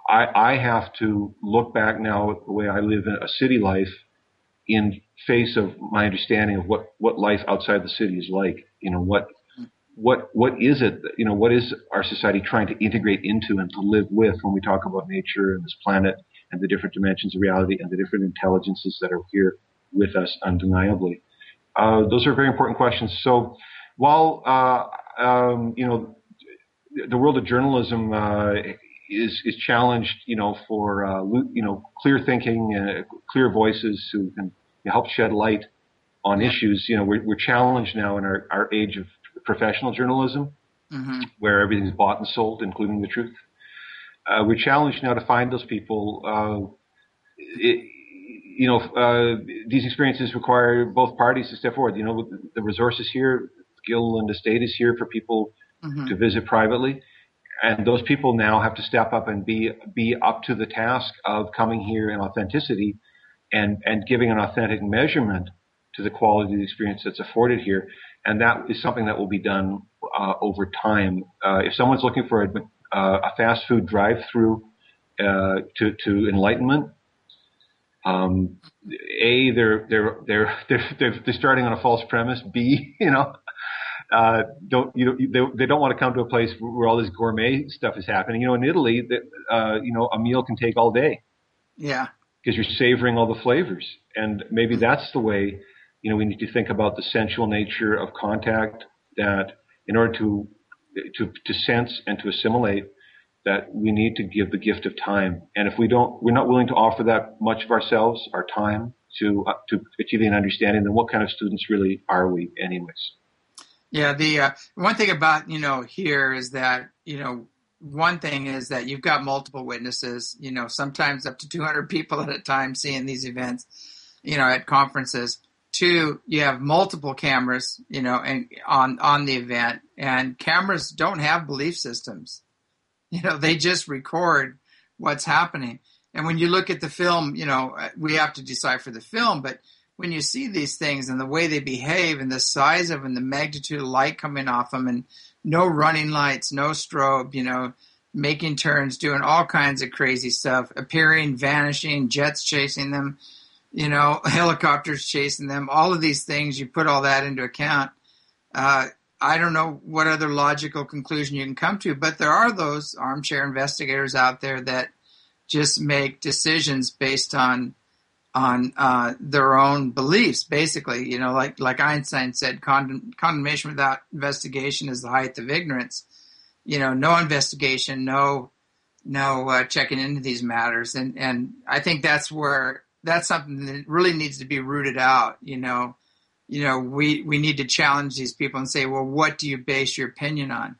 I, I have to look back now at the way I live in a city life in face of my understanding of what, what life outside the city is like. You know, what, what, what is it, you know, what is our society trying to integrate into and to live with when we talk about nature and this planet and the different dimensions of reality and the different intelligences that are here with us undeniably. Uh, those are very important questions. So while, uh, um, you know, the world of journalism, uh, is, is challenged, you know, for, uh, you know, clear thinking, uh, clear voices who can help shed light on yeah. issues. You know, we're, we're challenged now in our, our age of professional journalism, mm-hmm. where everything's bought and sold, including the truth. Uh, we're challenged now to find those people. Uh, it, you know, uh, these experiences require both parties to step forward. You know, the resources here, Gilliland Estate is here for people mm-hmm. to visit privately. And those people now have to step up and be be up to the task of coming here in authenticity and, and giving an authentic measurement to the quality of the experience that's afforded here. And that is something that will be done uh, over time. Uh, if someone's looking for a, uh, a fast food drive-through uh, to, to enlightenment, um, A, they're, they're, they're, they're, they're starting on a false premise. B, you know, Uh, don't, you know, they, they don't want to come to a place where all this gourmet stuff is happening. You know, in Italy, that, uh, you know, a meal can take all day. Yeah. Because you're savoring all the flavors. And maybe that's the way, you know, we need to think about the sensual nature of contact, that in order to, to, to sense and to assimilate, that we need to give the gift of time. And if we don't, we're not willing to offer that much of ourselves, our time, to, uh, to achieving an understanding, then what kind of students really are we anyways? Yeah, the uh, one thing about, you know, here is that, you know, one thing is that you've got multiple witnesses, you know, sometimes up to two hundred people at a time seeing these events, you know, at conferences. Two, you have multiple cameras, you know, and on, on the event, and cameras don't have belief systems. You know, they just record what's happening. And when you look at the film, you know, we have to decipher the film, but when you see these things and the way they behave and the size of them and the magnitude of light coming off them, and no running lights, no strobe, you know, making turns, doing all kinds of crazy stuff, appearing, vanishing, jets chasing them, you know, helicopters chasing them, all of these things, you put all that into account. Uh, I don't know what other logical conclusion you can come to, but there are those armchair investigators out there that just make decisions based on on uh, their own beliefs, basically. You know, like like Einstein said, condemn, condemnation without investigation is the height of ignorance. You know, no investigation, no no uh, checking into these matters. And, and I think that's where, that's something that really needs to be rooted out. You know, you know, we, we need to challenge these people and say, well, what do you base your opinion on?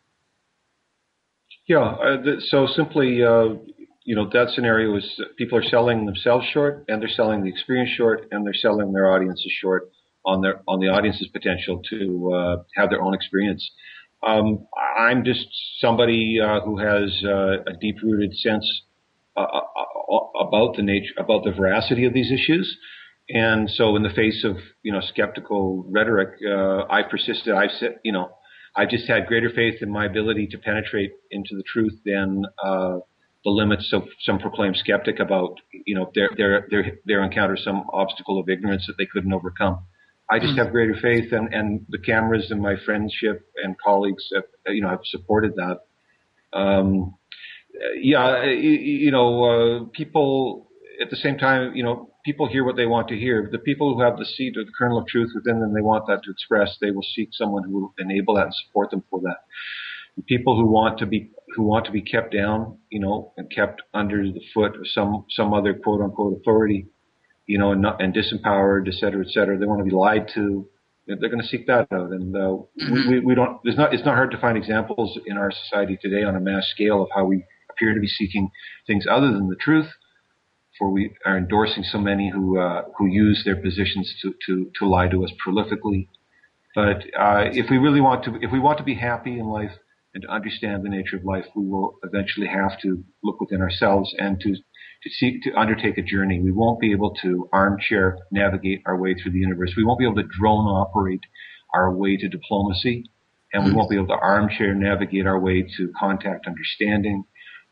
Yeah, uh, th- so simply, uh, you know, that scenario is people are selling themselves short, and they're selling the experience short, and they're selling their audiences short on their on the audience's potential to uh, have their own experience. Um, I'm just somebody uh, who has uh, a deep-rooted sense uh, about the nature, about the veracity of these issues, and so in the face of you know skeptical rhetoric, uh, I persisted. I've said, you know, I've just had greater faith in my ability to penetrate into the truth than uh, the limits of some proclaimed skeptic about, you know, their their their their encounter some obstacle of ignorance that they couldn't overcome. I just mm. have greater faith, and, and the cameras and my friendship and colleagues, have, you know, have supported that. Um, yeah, you, you know, uh, people at the same time, you know, people hear what they want to hear. The people who have the seed or the kernel of truth within them, they want that to express. They will seek someone who will enable that and support them for that. People who want to be who want to be kept down, you know, and kept under the foot of some some other quote unquote authority, you know, and not, and disempowered, et cetera, et cetera. They want to be lied to. They're going to seek that out, and uh, mm-hmm. we, we don't. There's not. It's not hard to find examples in our society today on a mass scale of how we appear to be seeking things other than the truth. For we are endorsing so many who uh, who use their positions to to to lie to us prolifically. But uh, if we really want to, if we want to be happy in life and to understand the nature of life, we will eventually have to look within ourselves and to to seek to undertake a journey. We won't be able to armchair navigate our way through the universe. We won't be able to drone operate our way to diplomacy, and we won't be able to armchair navigate our way to contact understanding.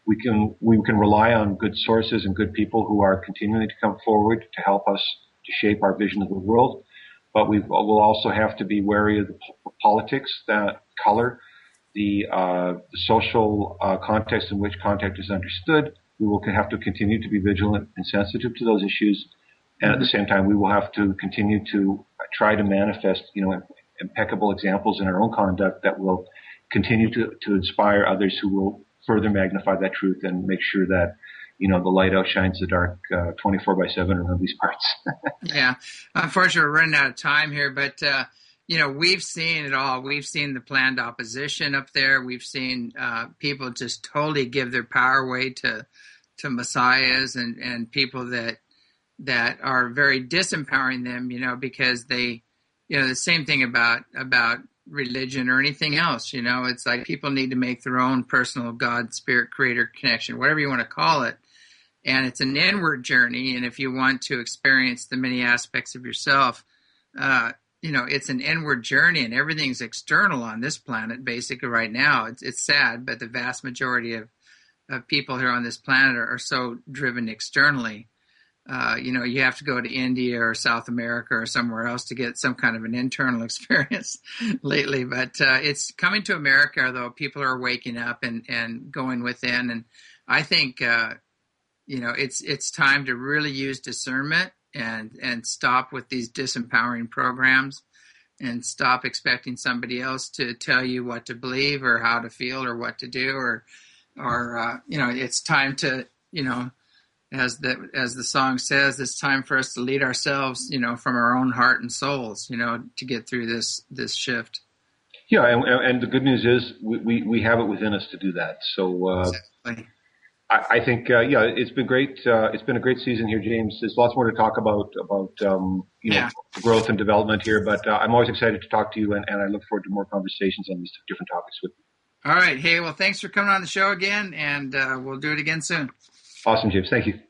we can we can rely on good sources and good people who are continuing to come forward to help us to shape our vision of the world. But we will also have to be wary of the politics that color the, uh, the social uh, context in which contact is understood. We will have to continue to be vigilant and sensitive to those issues. And at the same time, we will have to continue to try to manifest, you know, impeccable examples in our own conduct that will continue to, to inspire others who will further magnify that truth and make sure that, you know, the light outshines the dark uh, twenty-four by seven around these parts. Yeah. Unfortunately, we're running out of time here, but, uh, you know, we've seen it all. We've seen the planned opposition up there. We've seen uh, people just totally give their power away to to messiahs and, and people that that are very disempowering them, you know, because they, you know, the same thing about about religion or anything else, you know, it's like people need to make their own personal God, spirit, creator connection, whatever you want to call it. And it's an inward journey. And if you want to experience the many aspects of yourself, uh, you know, it's an inward journey, and everything's external on this planet, basically right now. It's, it's sad, but the vast majority of, of people here on this planet are, are so driven externally. Uh, you know, you have to go to India or South America or somewhere else to get some kind of an internal experience lately. But uh, it's coming to America, though. People are waking up and, and going within. And I think, uh, you know, it's it's time to really use discernment and, and stop with these disempowering programs and stop expecting somebody else to tell you what to believe or how to feel or what to do. Or, or uh, you know, it's time to, you know, As the as the song says, it's time for us to lead ourselves, you know, from our own heart and souls, you know, to get through this this shift. Yeah, and, and the good news is we, we, we have it within us to do that. So uh, exactly. I, I think, uh, yeah, it's been great. Uh, it's been a great season here, James. There's lots more to talk about about um, you know, yeah. growth and development here. But uh, I'm always excited to talk to you, and, and I look forward to more conversations on these different topics with you. All right. Hey, well, thanks for coming on the show again, and uh, we'll do it again soon. Awesome, James. Thank you.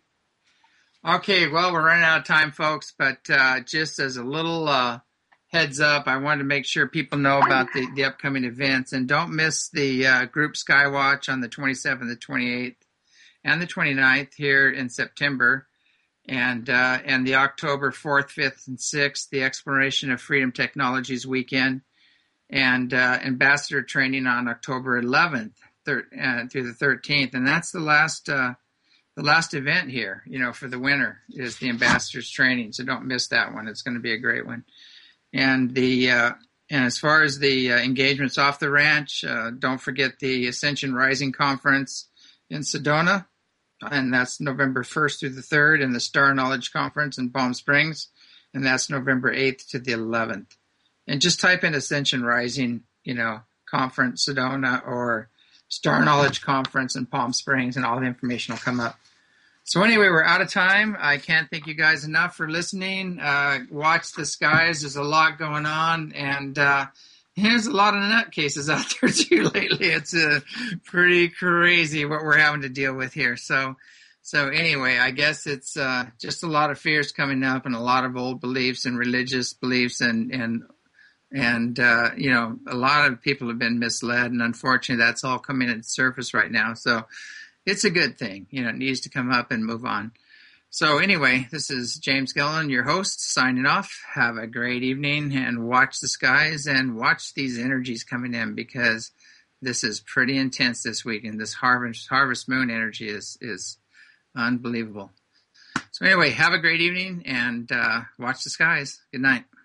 Okay, well, we're running out of time, folks, but uh, just as a little uh, heads up, I wanted to make sure people know about the, the upcoming events. And don't miss the uh, group Skywatch on the twenty-seventh, the twenty-eighth, and the twenty-ninth here in September. And uh, and the October fourth, fifth, and sixth, the Exploration of Freedom Technologies weekend. And uh, ambassador training on October eleventh thir- uh, through the thirteenth. And that's the last... Uh, The last event here, you know, for the winter is the ambassadors training. So don't miss that one. It's going to be a great one. And the uh, and as far as the uh, engagements off the ranch, uh, don't forget the Ascension Rising Conference in Sedona. And that's November first through the third, and the Star Knowledge Conference in Palm Springs. And that's November eighth to the eleventh. And just type in Ascension Rising, you know, Conference Sedona or Star Knowledge Conference in Palm Springs, and all the information will come up. So anyway, we're out of time. I can't thank you guys enough for listening. Uh, watch the skies. There's a lot going on, and uh, there's a lot of nutcases out there too lately. It's uh, pretty crazy what we're having to deal with here. So, so anyway, I guess it's uh, just a lot of fears coming up, and a lot of old beliefs and religious beliefs, and and and uh, you know, a lot of people have been misled, and unfortunately, that's all coming to the surface right now. So. It's a good thing. You know, it needs to come up and move on. So anyway, this is James Gilliland, your host, signing off. Have a great evening, and watch the skies and watch these energies coming in, because this is pretty intense this week, and this harvest harvest moon energy is, is unbelievable. So anyway, have a great evening, and uh, watch the skies. Good night.